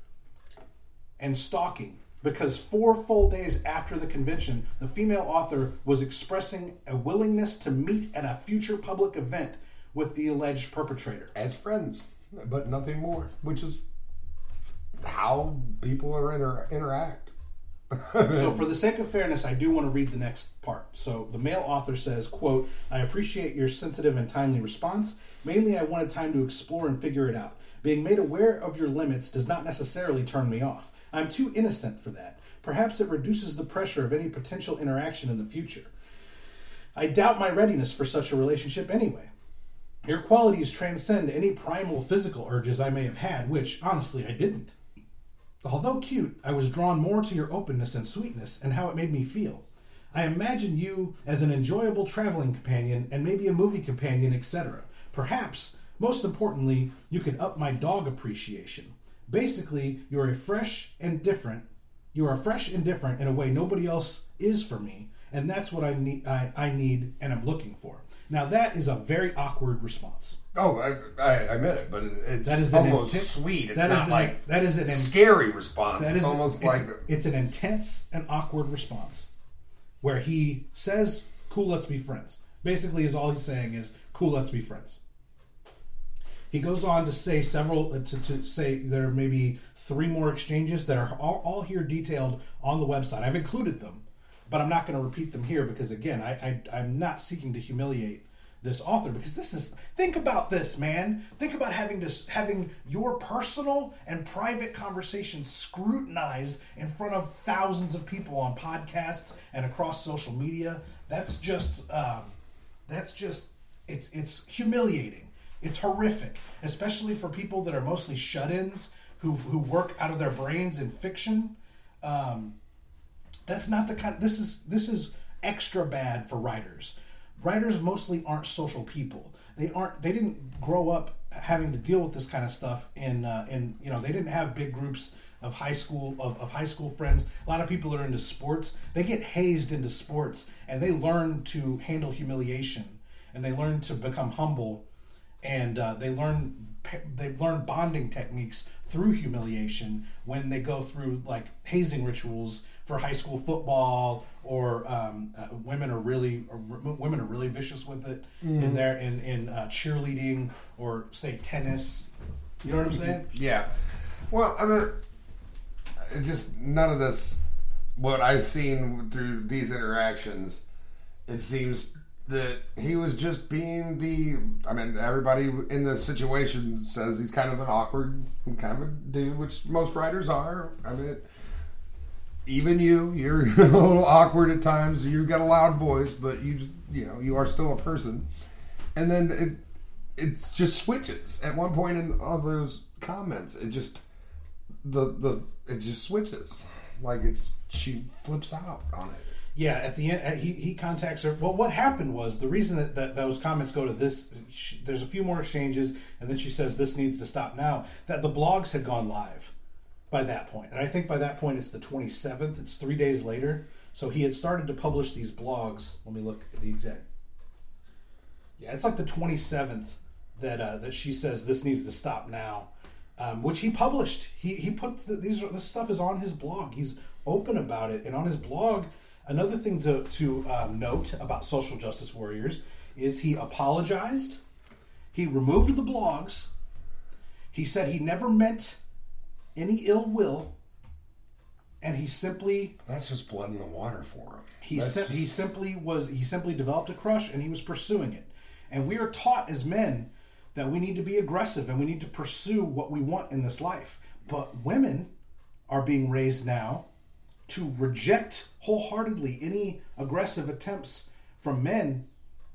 and stalking, because four full days after the convention, the female author was expressing a willingness to meet at a future public event with the alleged perpetrator. As friends, but nothing more, which is how people are inter- interact. So for the sake of fairness, I do want to read the next part. So the male author says, quote, I appreciate your sensitive and timely response. Mainly, I wanted time to explore and figure it out. Being made aware of your limits does not necessarily turn me off. I'm too innocent for that. Perhaps it reduces the pressure of any potential interaction in the future. I doubt my readiness for such a relationship anyway. Your qualities transcend any primal physical urges I may have had, which, honestly, I didn't. Although cute, I was drawn more to your openness and sweetness and how it made me feel. I imagined you as an enjoyable traveling companion and maybe a movie companion, et cetera. Perhaps, most importantly, you could up my dog appreciation. Basically, you're a fresh and different. You are fresh and different in a way nobody else is for me, and that's what I need. I, I need and I'm looking for. Now that is a very awkward response. Oh, I, I admit it, but it, it's that is almost inten- sweet. It's that not an, like that is an scary response. It's is, almost it's, like it's an intense and awkward response, where he says, "Cool, let's be friends." Basically, is all he's saying is, "Cool, let's be friends." He goes on to say several to, to say there may be three more exchanges that are all, all here detailed on the website. I've included them, but I'm not going to repeat them here because, again, I, I I'm not seeking to humiliate this author, because this is, think about this, man. Think about having to having your personal and private conversations scrutinized in front of thousands of people on podcasts and across social media. That's just um, that's just it's it's humiliating. It's horrific, especially for people that are mostly shut-ins who who work out of their brains in fiction. Um, that's not the kind. This is this is extra bad for writers. Writers mostly aren't social people. They aren't. They didn't grow up having to deal with this kind of stuff in uh, in you know they didn't have big groups of high school of, of high school friends. A lot of people are into sports. They get hazed into sports, and they learn to handle humiliation, and they learn to become humble, and uh, they learn they learn bonding techniques through humiliation when they go through like hazing rituals for high school football, or um, uh, women are really or women are really vicious with it mm. in there in in uh, cheerleading or say tennis. You know what I'm saying? Yeah. Well, I mean, it just none of this. What I've seen through these interactions, it seems that he was just being the. I mean, everybody in the situation says he's kind of an awkward kind of a dude, which most writers are. I mean. Even you, you're a little awkward at times. You've got a loud voice, but you, you know, you are still a person. And then it, it just switches at one point in all those comments. It just, the the it just switches, like it's she flips out on it. Yeah, at the end, he he contacts her. Well, what happened was the reason that, that those comments go to this. She, there's a few more exchanges, and then she says this needs to stop now. That the blogs had gone live. By that point, and I think by that point it's the twenty-seventh. It's three days later. So he had started to publish these blogs. Let me look at the exact. Yeah, it's like the twenty-seventh that uh, that she says this needs to stop now, um, which he published. He he put the, these this stuff is on his blog. He's open about it, and on his blog, another thing to to um, note about Social Justice Warriors is he apologized. He removed the blogs. He said he never meant any ill will, and he simply that's just blood in the water for him. He sim- just... he simply was he simply developed a crush, and he was pursuing it. And we are taught as men that we need to be aggressive and we need to pursue what we want in this life. But women are being raised now to reject wholeheartedly any aggressive attempts from men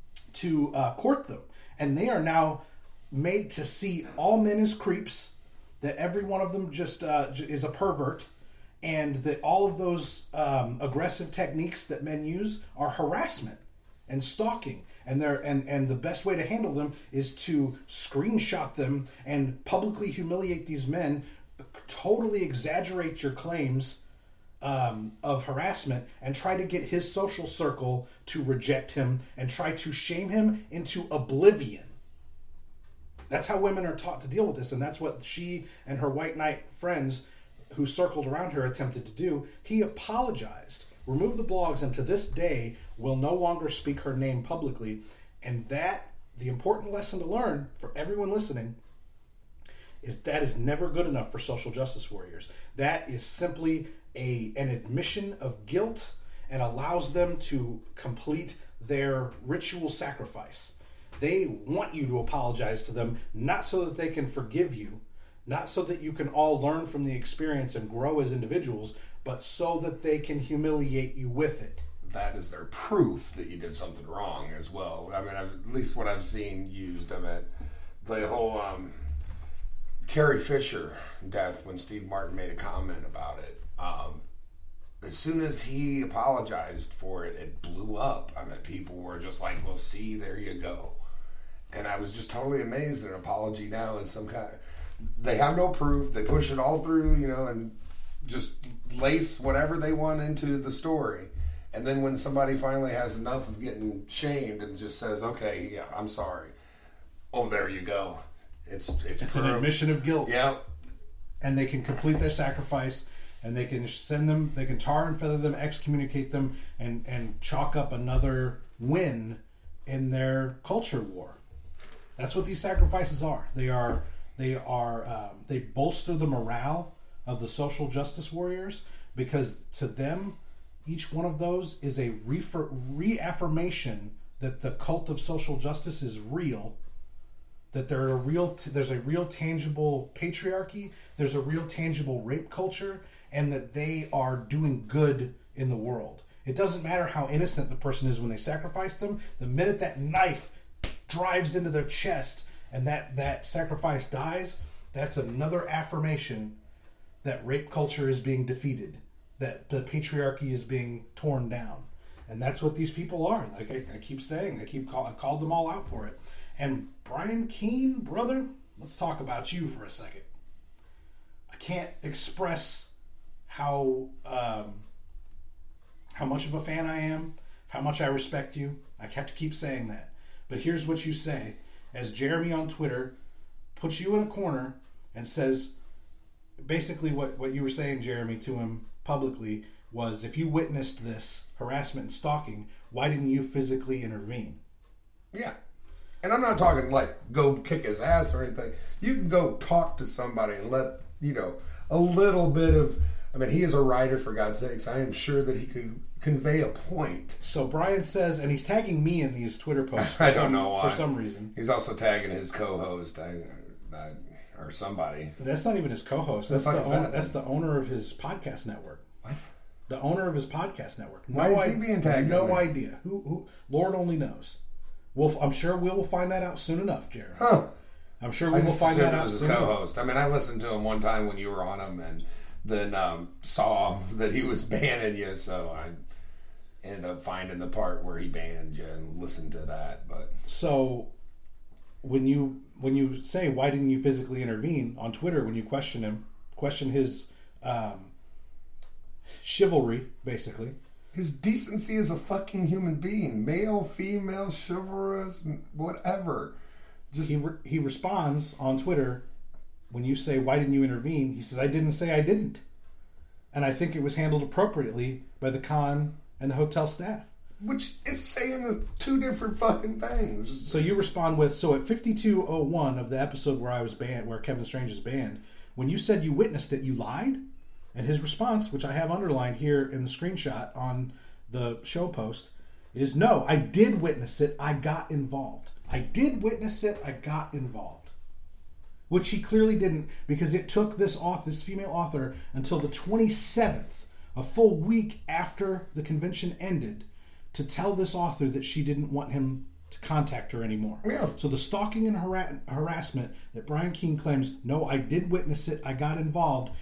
to uh, court them, and they are now made to see all men as creeps. That every one of them just uh, is a pervert, and that all of those um, aggressive techniques that men use are harassment and stalking, and they're and and the best way to handle them is to screenshot them and publicly humiliate these men, totally exaggerate your claims um, of harassment, and try to get his social circle to reject him and try to shame him into oblivion. That's how women are taught to deal with this, and that's what she and her white knight friends who circled around her attempted to do. He apologized, removed the blogs, and to this day will no longer speak her name publicly. And that, the important lesson to learn for everyone listening, is that is never good enough for social justice warriors. That is simply a an admission of guilt and allows them to complete their ritual sacrifice. They want you to apologize to them, not so that they can forgive you, not so that you can all learn from the experience and grow as individuals, but so that they can humiliate you with it. That is their proof that you did something wrong as well. I mean, I've, at least what I've seen used of it. The whole um, Carrie Fisher death, when Steve Martin made a comment about it, um, as soon as he apologized for it, it blew up. I mean, people were just like, well, see, there you go. And I was just totally amazed that an apology now is some kind of, they have no proof. They push it all through, you know, and just lace whatever they want into the story. And then when somebody finally has enough of getting shamed and just says, okay, yeah, I'm sorry. Oh, there you go. It's it's, it's an admission of guilt. Yep. And they can complete their sacrifice, and they can send them, they can tar and feather them, excommunicate them, and, and chalk up another win in their culture war. That's what these sacrifices are. They are, they are, um, they bolster the morale of the social justice warriors, because to them, each one of those is a refer- reaffirmation that the cult of social justice is real, that there are a real, t- there's a real tangible patriarchy, there's a real tangible rape culture, and that they are doing good in the world. It doesn't matter how innocent the person is when they sacrifice them. The minute that knife drives into their chest and that, that sacrifice dies, that's another affirmation that rape culture is being defeated, that the patriarchy is being torn down. And that's what these people are. Like I, I keep saying, I keep call, I've called them all out for it. And Brian Keene, brother, let's talk about you for a second. I can't express how um, how much of a fan I am, how much I respect you. I have to keep saying that. But here's what you say. As Jeremy on Twitter puts you in a corner and says, basically what, what you were saying, Jeremy, to him publicly was, if you witnessed this harassment and stalking, why didn't you physically intervene? Yeah. And I'm not talking like go kick his ass or anything. You can go talk to somebody and let, you know, a little bit of, I mean, he is a writer, for God's sakes. I am sure that he could convey a point. So Brian says, and he's tagging me in these Twitter posts. For I don't some, know why. For some reason. He's also tagging his co-host I, I, or somebody. That's not even his co-host. That's, the, that? own, that's the owner of his podcast network. What? The owner of his podcast network. No Why is he I, being tagged? No idea. Who? Who? Lord only knows. We'll, I'm sure we will find that out soon enough, Jeremy. Huh. I'm sure we I will just find assumed that it out was his soon. co-host. I mean, I listened to him one time when you were on him, and then um, saw that he was banning you, so I ended up finding the part where he banned you and listened to that. But so when you when you say, why didn't you physically intervene on Twitter, when you question him, question his um, chivalry, basically. His decency as a fucking human being, male, female, chivalrous, whatever. Just he re- he responds on Twitter when you say, why didn't you intervene? He says, I didn't say I didn't, and I think it was handled appropriately by the con and the hotel staff. Which is saying the two different fucking things. So you respond with, so at fifty-two oh one of the episode where I was banned, where Kevin Strange is banned, when you said you witnessed it, you lied? And his response, which I have underlined here in the screenshot on the show post, is, no, I did witness it. I got involved. I did witness it. I got involved. Which he clearly didn't, because it took this author, this female author until the twenty-seventh, a full week after the convention ended, to tell this author that she didn't want him to contact her anymore. Yeah. So the stalking and har- harassment that Brian Keene claims, no, I did witness it. I got involved,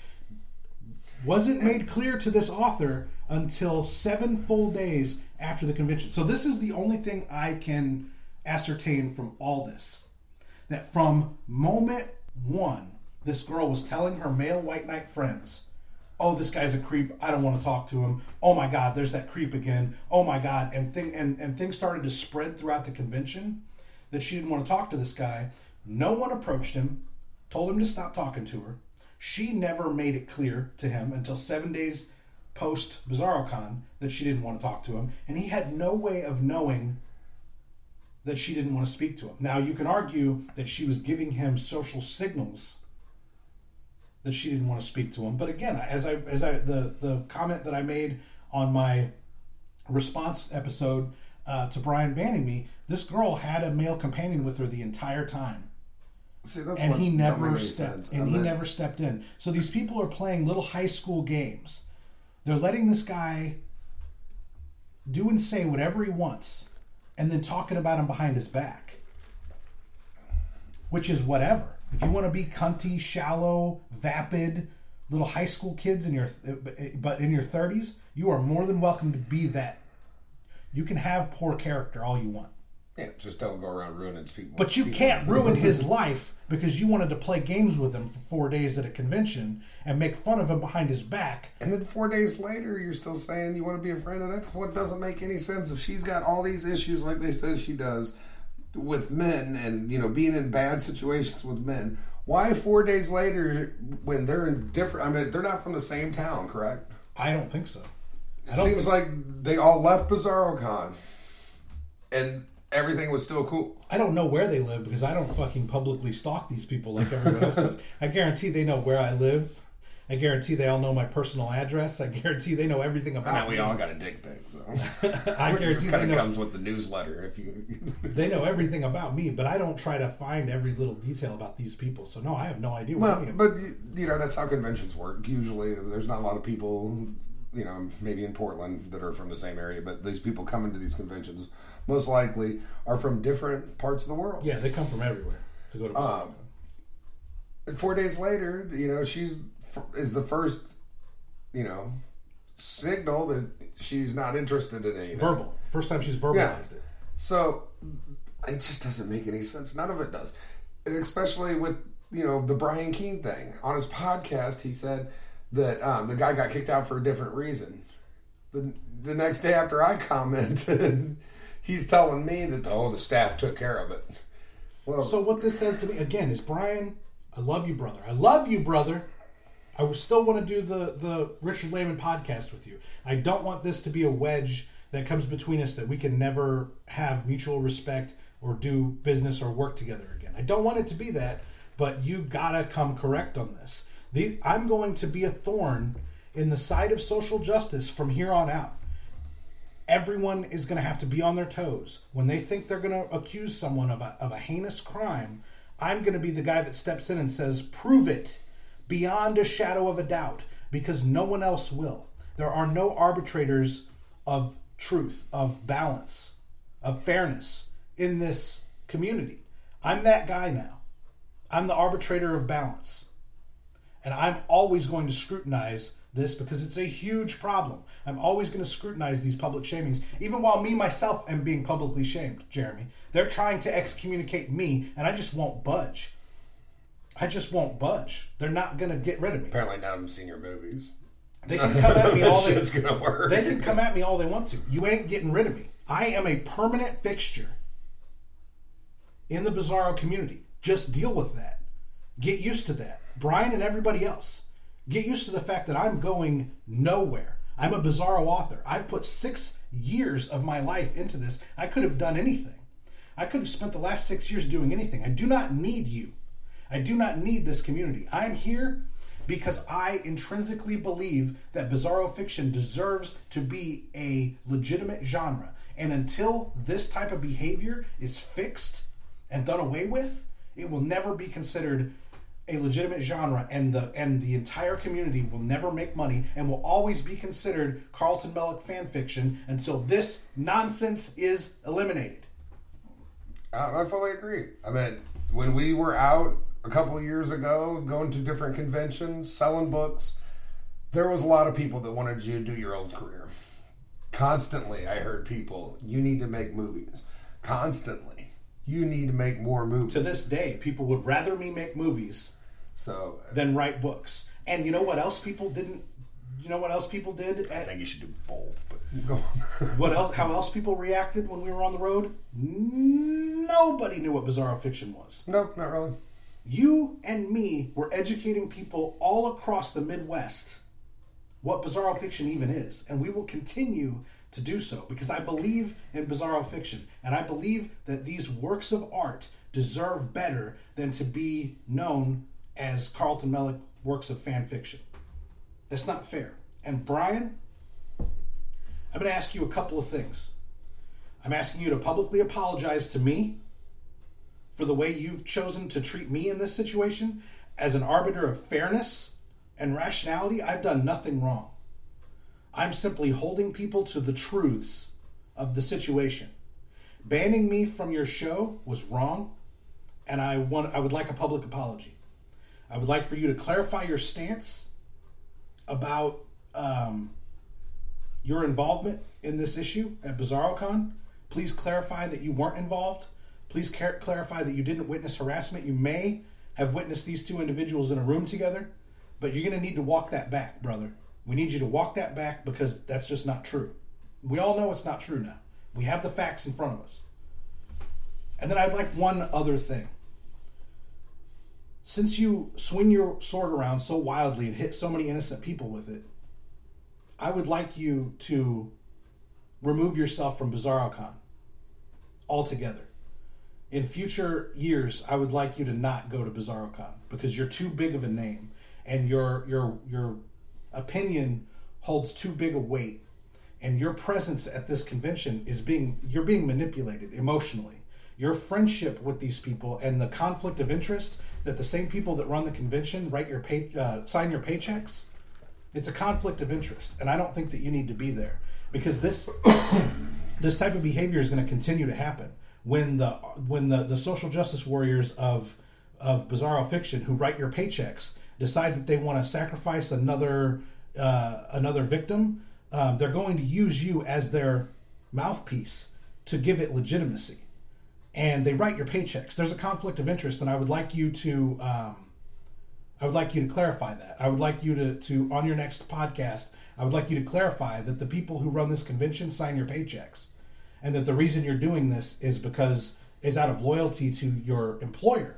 wasn't made clear to this author until seven full days after the convention. So this is the only thing I can ascertain from all this. That from moment one, this girl was telling her male white knight friends, oh, this guy's a creep. I don't want to talk to him. Oh my God, there's that creep again. Oh my God. And, thing, and, and things started to spread throughout the convention that she didn't want to talk to this guy. No one approached him, told him to stop talking to her. She never made it clear to him until seven days post BizarroCon that she didn't want to talk to him. And he had no way of knowing that she didn't want to speak to him. Now, you can argue that she was giving him social signals that she didn't want to speak to him. But again, as I as I the, the comment that I made on my response episode uh, to Brian banning me, this girl had a male companion with her the entire time. See, that's and what he don't never make any stepped sense. and I he mean, never stepped in. So these people are playing little high school games. They're letting this guy do and say whatever he wants, and then talking about him behind his back, which is whatever. If you want to be cunty, shallow, vapid, little high school kids in your but in your thirties, you are more than welcome to be that. You can have poor character all you want. Yeah, just don't go around ruining people. But you people. can't ruin his life because you wanted to play games with him for four days at a convention and make fun of him behind his back. And then four days later, you're still saying you want to be a friend of that. That's what doesn't make any sense. If she's got all these issues like they said she does with men and, you know, being in bad situations with men, why four days later when they're in different... I mean, they're not from the same town, correct? I don't think so. It seems like they all left BizarroCon and everything was still cool. I don't know where they live because I don't fucking publicly stalk these people like everyone else does. I guarantee they know where I live. I guarantee they all know my personal address. I guarantee they know everything about me. I mean, we me. all got a dick pic, so I it guarantee just kind they of know, comes with the newsletter. If you, they know everything about me, but I don't try to find every little detail about these people. So no, I have no idea. What well, any of but you know that's how conventions work. Usually, there's not a lot of people, you know, maybe in Portland that are from the same area, but these people coming to these conventions most likely are from different parts of the world. Yeah, they come from everywhere to go to. Um, four days later, you know, she's is the first, you know, signal that she's not interested in anything. Verbal. First time she's verbalized yeah. it. So it just doesn't make any sense. None of it does. And especially with you know, the Brian Keene thing. On his podcast, he said that um, the guy got kicked out for a different reason. The, the next day after I commented, he's telling me that, oh, the staff took care of it. Well, so what this says to me, again, is Brian, I love you, brother. I love you, brother. I would still want to do the, the Richard Lehman podcast with you. I don't want this to be a wedge that comes between us that we can never have mutual respect or do business or work together again. I don't want it to be that, but you gotta come correct on this. The, I'm going to be a thorn in the side of social justice from here on out. Everyone is going to have to be on their toes. When they think they're going to accuse someone of a, of a heinous crime, I'm going to be the guy that steps in and says, prove it beyond a shadow of a doubt, because no one else will. There are no arbitrators of truth, of balance, of fairness in this community. I'm that guy now. I'm the arbitrator of balance. And I'm always going to scrutinize this because it's a huge problem. I'm always going to scrutinize these public shamings, even while me, myself, am being publicly shamed, Jeremy. They're trying to excommunicate me, and I just won't budge. I just won't budge. They're not going to get rid of me. Apparently none of them seen your movies. They can come at me all they Shit's gonna work. They can come at me all they want to. You ain't getting rid of me. I am a permanent fixture in the Bizarro community. Just deal with that. Get used to that. Brian and everybody else. Get used to the fact that I'm going nowhere. I'm a Bizarro author. I've put six years of my life into this. I could have done anything. I could have spent the last six years doing anything. I do not need you. I do not need this community. I'm here because I intrinsically believe that Bizarro fiction deserves to be a legitimate genre. And until this type of behavior is fixed and done away with, it will never be considered a legitimate genre, and the and the entire community will never make money and will always be considered Carlton Mellick fan fiction until this nonsense is eliminated. I, I fully agree. I mean, when we were out a couple of years ago, going to different conventions, selling books, there was a lot of people that wanted you to do your own career. Constantly, I heard people, you need to make movies. Constantly, you need to make more movies. To this day, people would rather me make movies so than write books. And you know what else people didn't, you know what else people did? I think you should do both, but go on. What else, how else people reacted when we were on the road? Nobody knew what Bizarro fiction was. No, not really. You and me were educating people all across the Midwest what Bizarro fiction even is. And we will continue to do so because I believe in Bizarro fiction. And I believe that these works of art deserve better than to be known as Carlton Mellick works of fan fiction. That's not fair. And Brian, I'm going to ask you a couple of things. I'm asking you to publicly apologize to me for the way you've chosen to treat me in this situation as an arbiter of fairness and rationality. I've done nothing wrong. I'm simply holding people to the truths of the situation. Banning me from your show was wrong, and I want I would like a public apology. I would like for you to clarify your stance about um, your involvement in this issue at BizarroCon. Please clarify that you weren't involved. Please car- clarify that you didn't witness harassment. You may have witnessed these two individuals in a room together, but you're going to need to walk that back, brother. We need you to walk that back because that's just not true. We all know it's not true now. We have the facts in front of us. And then I'd like one other thing. Since you swing your sword around so wildly and hit so many innocent people with it, I would like you to remove yourself from BizarroCon altogether. In future years, I would like you to not go to BizarroCon because you're too big of a name and your your your opinion holds too big a weight, and your presence at this convention is being you're being manipulated emotionally. Your friendship with these people and the conflict of interest that the same people that run the convention write your pay, uh, sign your paychecks, it's a conflict of interest, and I don't think that you need to be there because this this type of behavior is going to continue to happen when the when the, the social justice warriors of of Bizarro fiction who write your paychecks decide that they want to sacrifice another uh, another victim. Um, they're going to use you as their mouthpiece to give it legitimacy. and they write your paychecks. There's a conflict of interest, and I would like you to, um, I would like you to clarify that. I would like you to, to on your next podcast, I would like you to clarify that the people who run this convention sign your paychecks, and that the reason you're doing this is because is out of loyalty to your employer,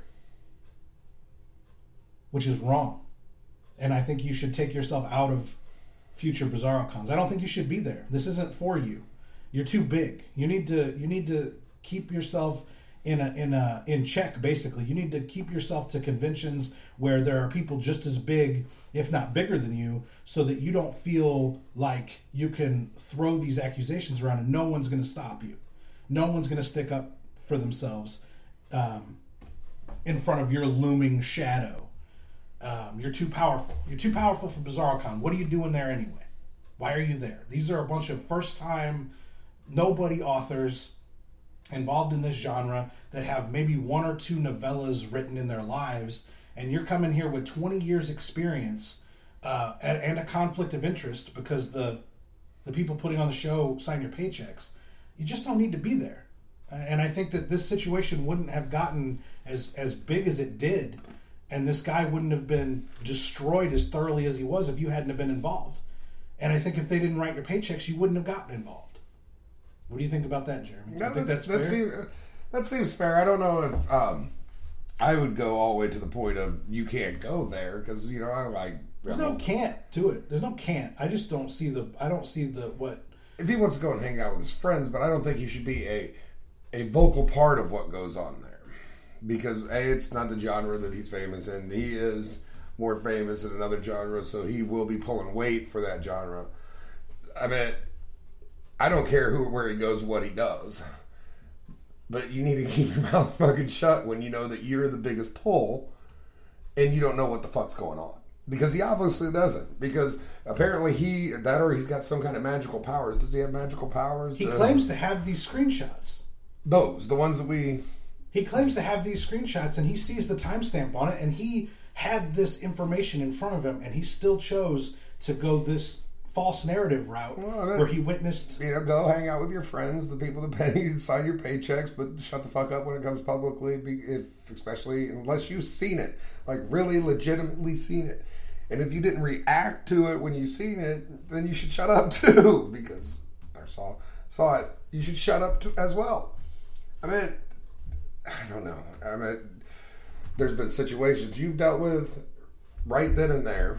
which is wrong. And I think you should take yourself out of future BizarroCons. I don't think you should be there. This isn't for you. You're too big. You need to you need to keep yourself in a in a in check, basically. You need to keep yourself to conventions where there are people just as big, if not bigger than you, so that you don't feel like you can throw these accusations around and no one's going to stop you. No one's going to stick up for themselves um, in front of your looming shadow. Um, you're too powerful. You're too powerful for BizarroCon. What are you doing there anyway? Why are you there? These are a bunch of first-time, nobody authors involved in this genre that have maybe one or two novellas written in their lives, and you're coming here with twenty years experience uh, and, and a conflict of interest because the the people putting on the show sign your paychecks. You just don't need to be there. And I think that this situation wouldn't have gotten as, as big as it did, and this guy wouldn't have been destroyed as thoroughly as he was if you hadn't have been involved. And I think if they didn't write your paychecks, you wouldn't have gotten involved. What do you think about that, Jeremy? Do you no, think that's, that's fair? That seems, that seems fair. I don't know if um, I would go all the way to the point of you can't go there because, you know, I like... There's no can't to it. There's no can't. I just don't see the... I don't see the... what... If he wants to go and hang out with his friends, but I don't think he should be a a vocal part of what goes on there. Because, A, it's not the genre that he's famous in. He is more famous in another genre, so he will be pulling weight for that genre. I mean, I don't care who where he goes, what he does. But you need to keep your mouth fucking shut when you know that you're the biggest pull and you don't know what the fuck's going on. Because he obviously doesn't. Because apparently he, that or he's got some kind of magical powers. Does he have magical powers? He to, claims to have these screenshots. Those, the ones that we... He claims to have these screenshots, and he sees the timestamp on it, and he had this information in front of him, and he still chose to go this false narrative route well, I mean, where he witnessed... You know, go hang out with your friends, the people that pay you, sign your paychecks, but shut the fuck up when it comes publicly, if especially unless you've seen it, like really legitimately seen it. And if you didn't react to it when you seen it, then you should shut up too, because I saw saw it. You should shut up too, as well. I mean, I don't know. I mean, there's been situations you've dealt with right then and there.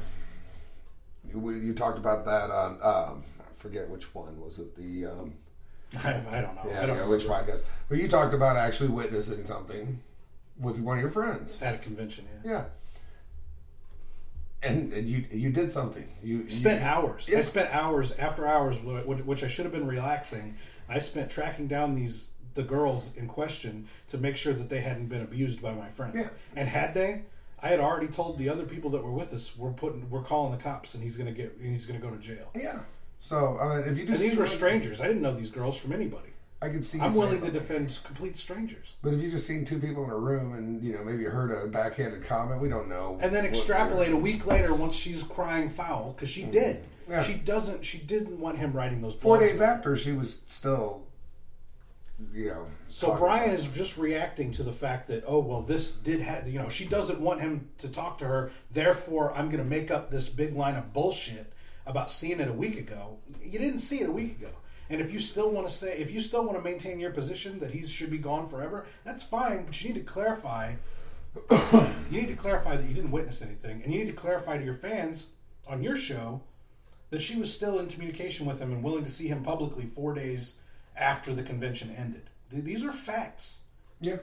You, you talked about that on, um, I forget which one. Was it the... Um, I, I don't know. Yeah, I don't yeah know which podcast. But you talked about actually witnessing something with one of your friends. At a convention, yeah. Yeah. And, and you you did something. You spent you, hours. Yeah. I spent hours after hours, which I should have been relaxing. I spent tracking down these... the girls in question to make sure that they hadn't been abused by my friend. Yeah. And had they, I had already told the other people that were with us, we're putting, we're calling the cops, and he's gonna get, he's gonna go to jail. Yeah. So I mean, if you just and these were strangers, I didn't know these girls from anybody. I could see. I'm willing to defend complete strangers. But if you just seen two people in a room and you know maybe heard a backhanded comment, we don't know. And then extrapolate a week later once she's crying foul because she did. Yeah. She doesn't. She didn't want him writing those. Four days after, she was still. You know, so Brian is just reacting to the fact that, oh, well, this did have, you know, she doesn't want him to talk to her, therefore I'm going to make up this big line of bullshit about seeing it a week ago. You didn't see it a week ago. And if you still want to say, if you still want to maintain your position that he should be gone forever, that's fine, but you need to clarify, you need to clarify that you didn't witness anything, and you need to clarify to your fans on your show that she was still in communication with him and willing to see him publicly four days after the convention ended. These are facts. Yeah.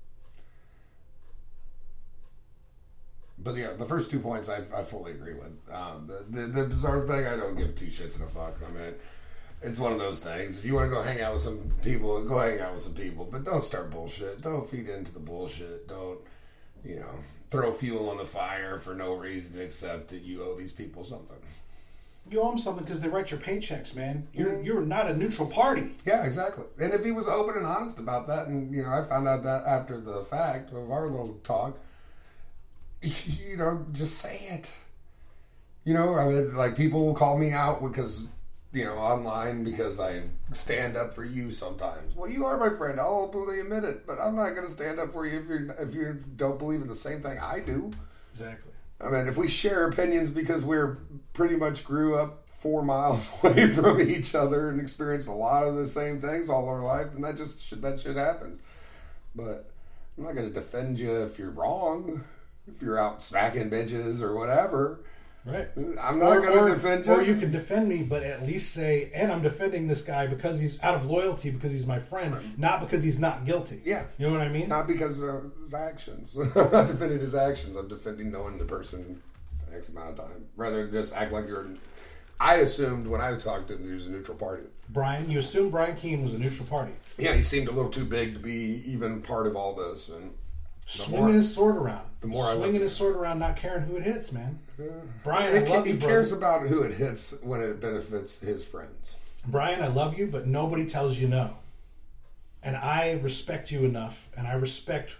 But yeah, the first two points I, I fully agree with. Um, the, the the bizarre thing, I don't give two shits and a fuck. I mean, it's one of those things. If you want to go hang out with some people, go hang out with some people. But don't start bullshit. Don't feed into the bullshit. Don't, you know, throw fuel on the fire for no reason except that you owe these people something. You owe them something because they write your paychecks, man. You're mm-hmm. you're not a neutral party. Yeah, exactly. And if he was open and honest about that, and you know, I found out that after the fact of our little talk, you know, just say it. You know, I mean, like people will call me out because you know, online because I stand up for you sometimes. Well, you are my friend. I'll openly admit it, but I'm not going to stand up for you if you if you don't believe in the same thing I do. Exactly. I mean, if we share opinions because we're pretty much grew up four miles away from each other and experienced a lot of the same things all our life, then that just that shit happens. But I'm not going to defend you if you're wrong, if you're out smacking bitches or whatever. Right. I'm not going to defend you. Or you can defend me, but at least say, and I'm defending this guy because he's out of loyalty, because he's my friend, right. Not because he's not guilty. Yeah. You know what I mean? Not because of his actions. I'm not defending his actions. I'm defending knowing the person X amount of time. Rather than just act like you're... I assumed when I was talking to him, he was a neutral party. Brian, you assumed Brian Keane was a neutral party. Yeah, he seemed a little too big to be even part of all this. And swinging more, his sword around. The more swinging I his sword around, not caring who it hits, man. Uh, Brian, it, I love he you, He cares brother. about who it hits when it benefits his friends. Brian, I love you, but nobody tells you no. And I respect you enough, and I respect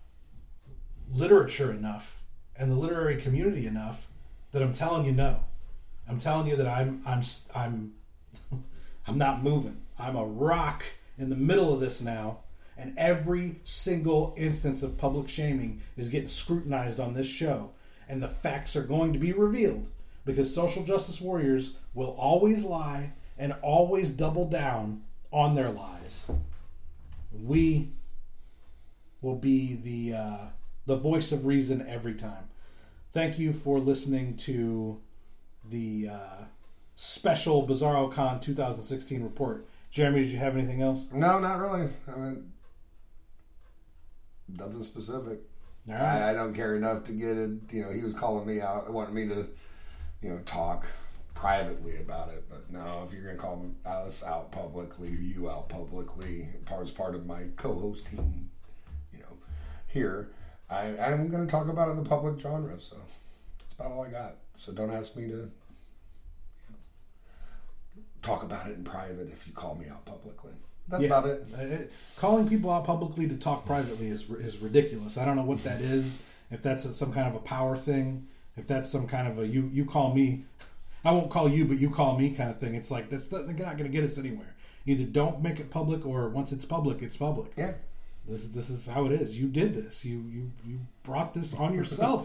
literature enough, and the literary community enough, that I'm telling you no. I'm telling you that I'm I'm I'm I'm not moving. I'm a rock in the middle of this now, and every single instance of public shaming is getting scrutinized on this show, and the facts are going to be revealed, because social justice warriors will always lie and always double down on their lies. We will be the uh, the voice of reason every time. Thank you for listening to the uh, special BizarroCon twenty sixteen report. Jeremy, did you have anything else? No, not really. I mean, nothing specific. All right. I, I don't care enough to get it. You know, he was calling me out, wanting me to, you know, talk privately about it. But no, if you're going to call us out publicly, you out publicly, as part of my co-host team, you know, here, I, I'm going to talk about it in the public genre. So that's about all I got. So don't ask me to, you know, talk about it in private if you call me out publicly. That's yeah. about it. it. Calling people out publicly to talk privately is is ridiculous. I don't know what that is. If that's a, some kind of a power thing, if that's some kind of a you you call me, I won't call you, but you call me kind of thing. It's like that's not, not going to get us anywhere. Either don't make it public, or once it's public, it's public. Yeah. This is this is how it is. You did this. You you you brought this on yourself.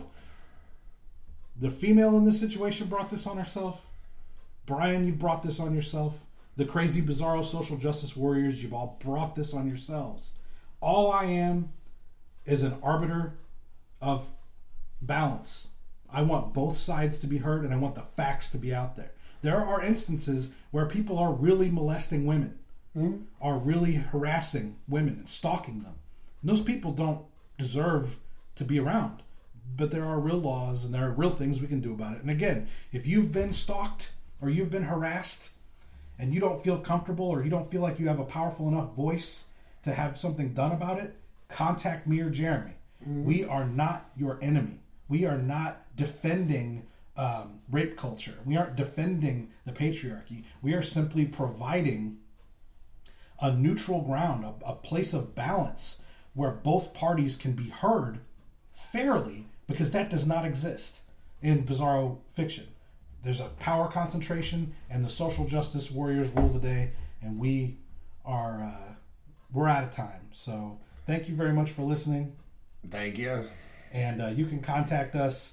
The female in this situation brought this on herself. Brian, you brought this on yourself. The crazy, bizarro social justice warriors, you've all brought this on yourselves. All I am is an arbiter of balance. I want both sides to be heard, and I want the facts to be out there. There are instances where people are really molesting women, mm-hmm. are really harassing women and stalking them. And those people don't deserve to be around. But there are real laws, and there are real things we can do about it. And again, if you've been stalked or you've been harassed and you don't feel comfortable, or you don't feel like you have a powerful enough voice to have something done about it, contact me or Jeremy. Mm-hmm. We are not your enemy. We are not defending um, rape culture. We aren't defending the patriarchy. We are simply providing a neutral ground, a, a place of balance where both parties can be heard fairly, because that does not exist in Bizarro fiction. There's a power concentration, and the social justice warriors rule the day, and we are uh, we're out of time. So thank you very much for listening. Thank you. And uh, you can contact us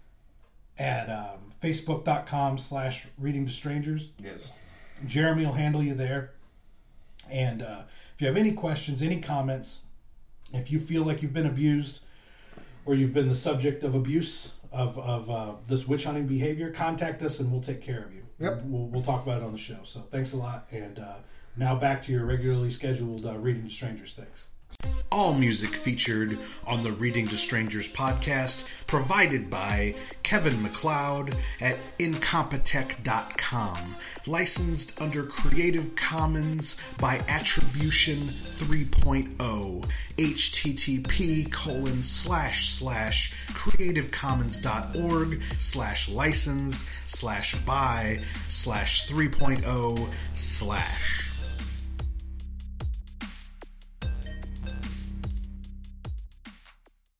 at um, facebook.com slash reading to strangers. Yes. Jeremy will handle you there. And uh, if you have any questions, any comments, if you feel like you've been abused, or you've been the subject of abuse of, of uh, this witch hunting behavior, contact us and we'll take care of you. Yep. We'll, we'll talk about it on the show. So thanks a lot. And uh, now back to your regularly scheduled uh, Reading to Strangers. Thanks. All music featured on the Reading to Strangers podcast provided by Kevin MacLeod at incompetech dot com. Licensed under Creative Commons by Attribution three point oh. H T T P colon slash slash creativecommons.org slash license slash by slash 3.0 slash.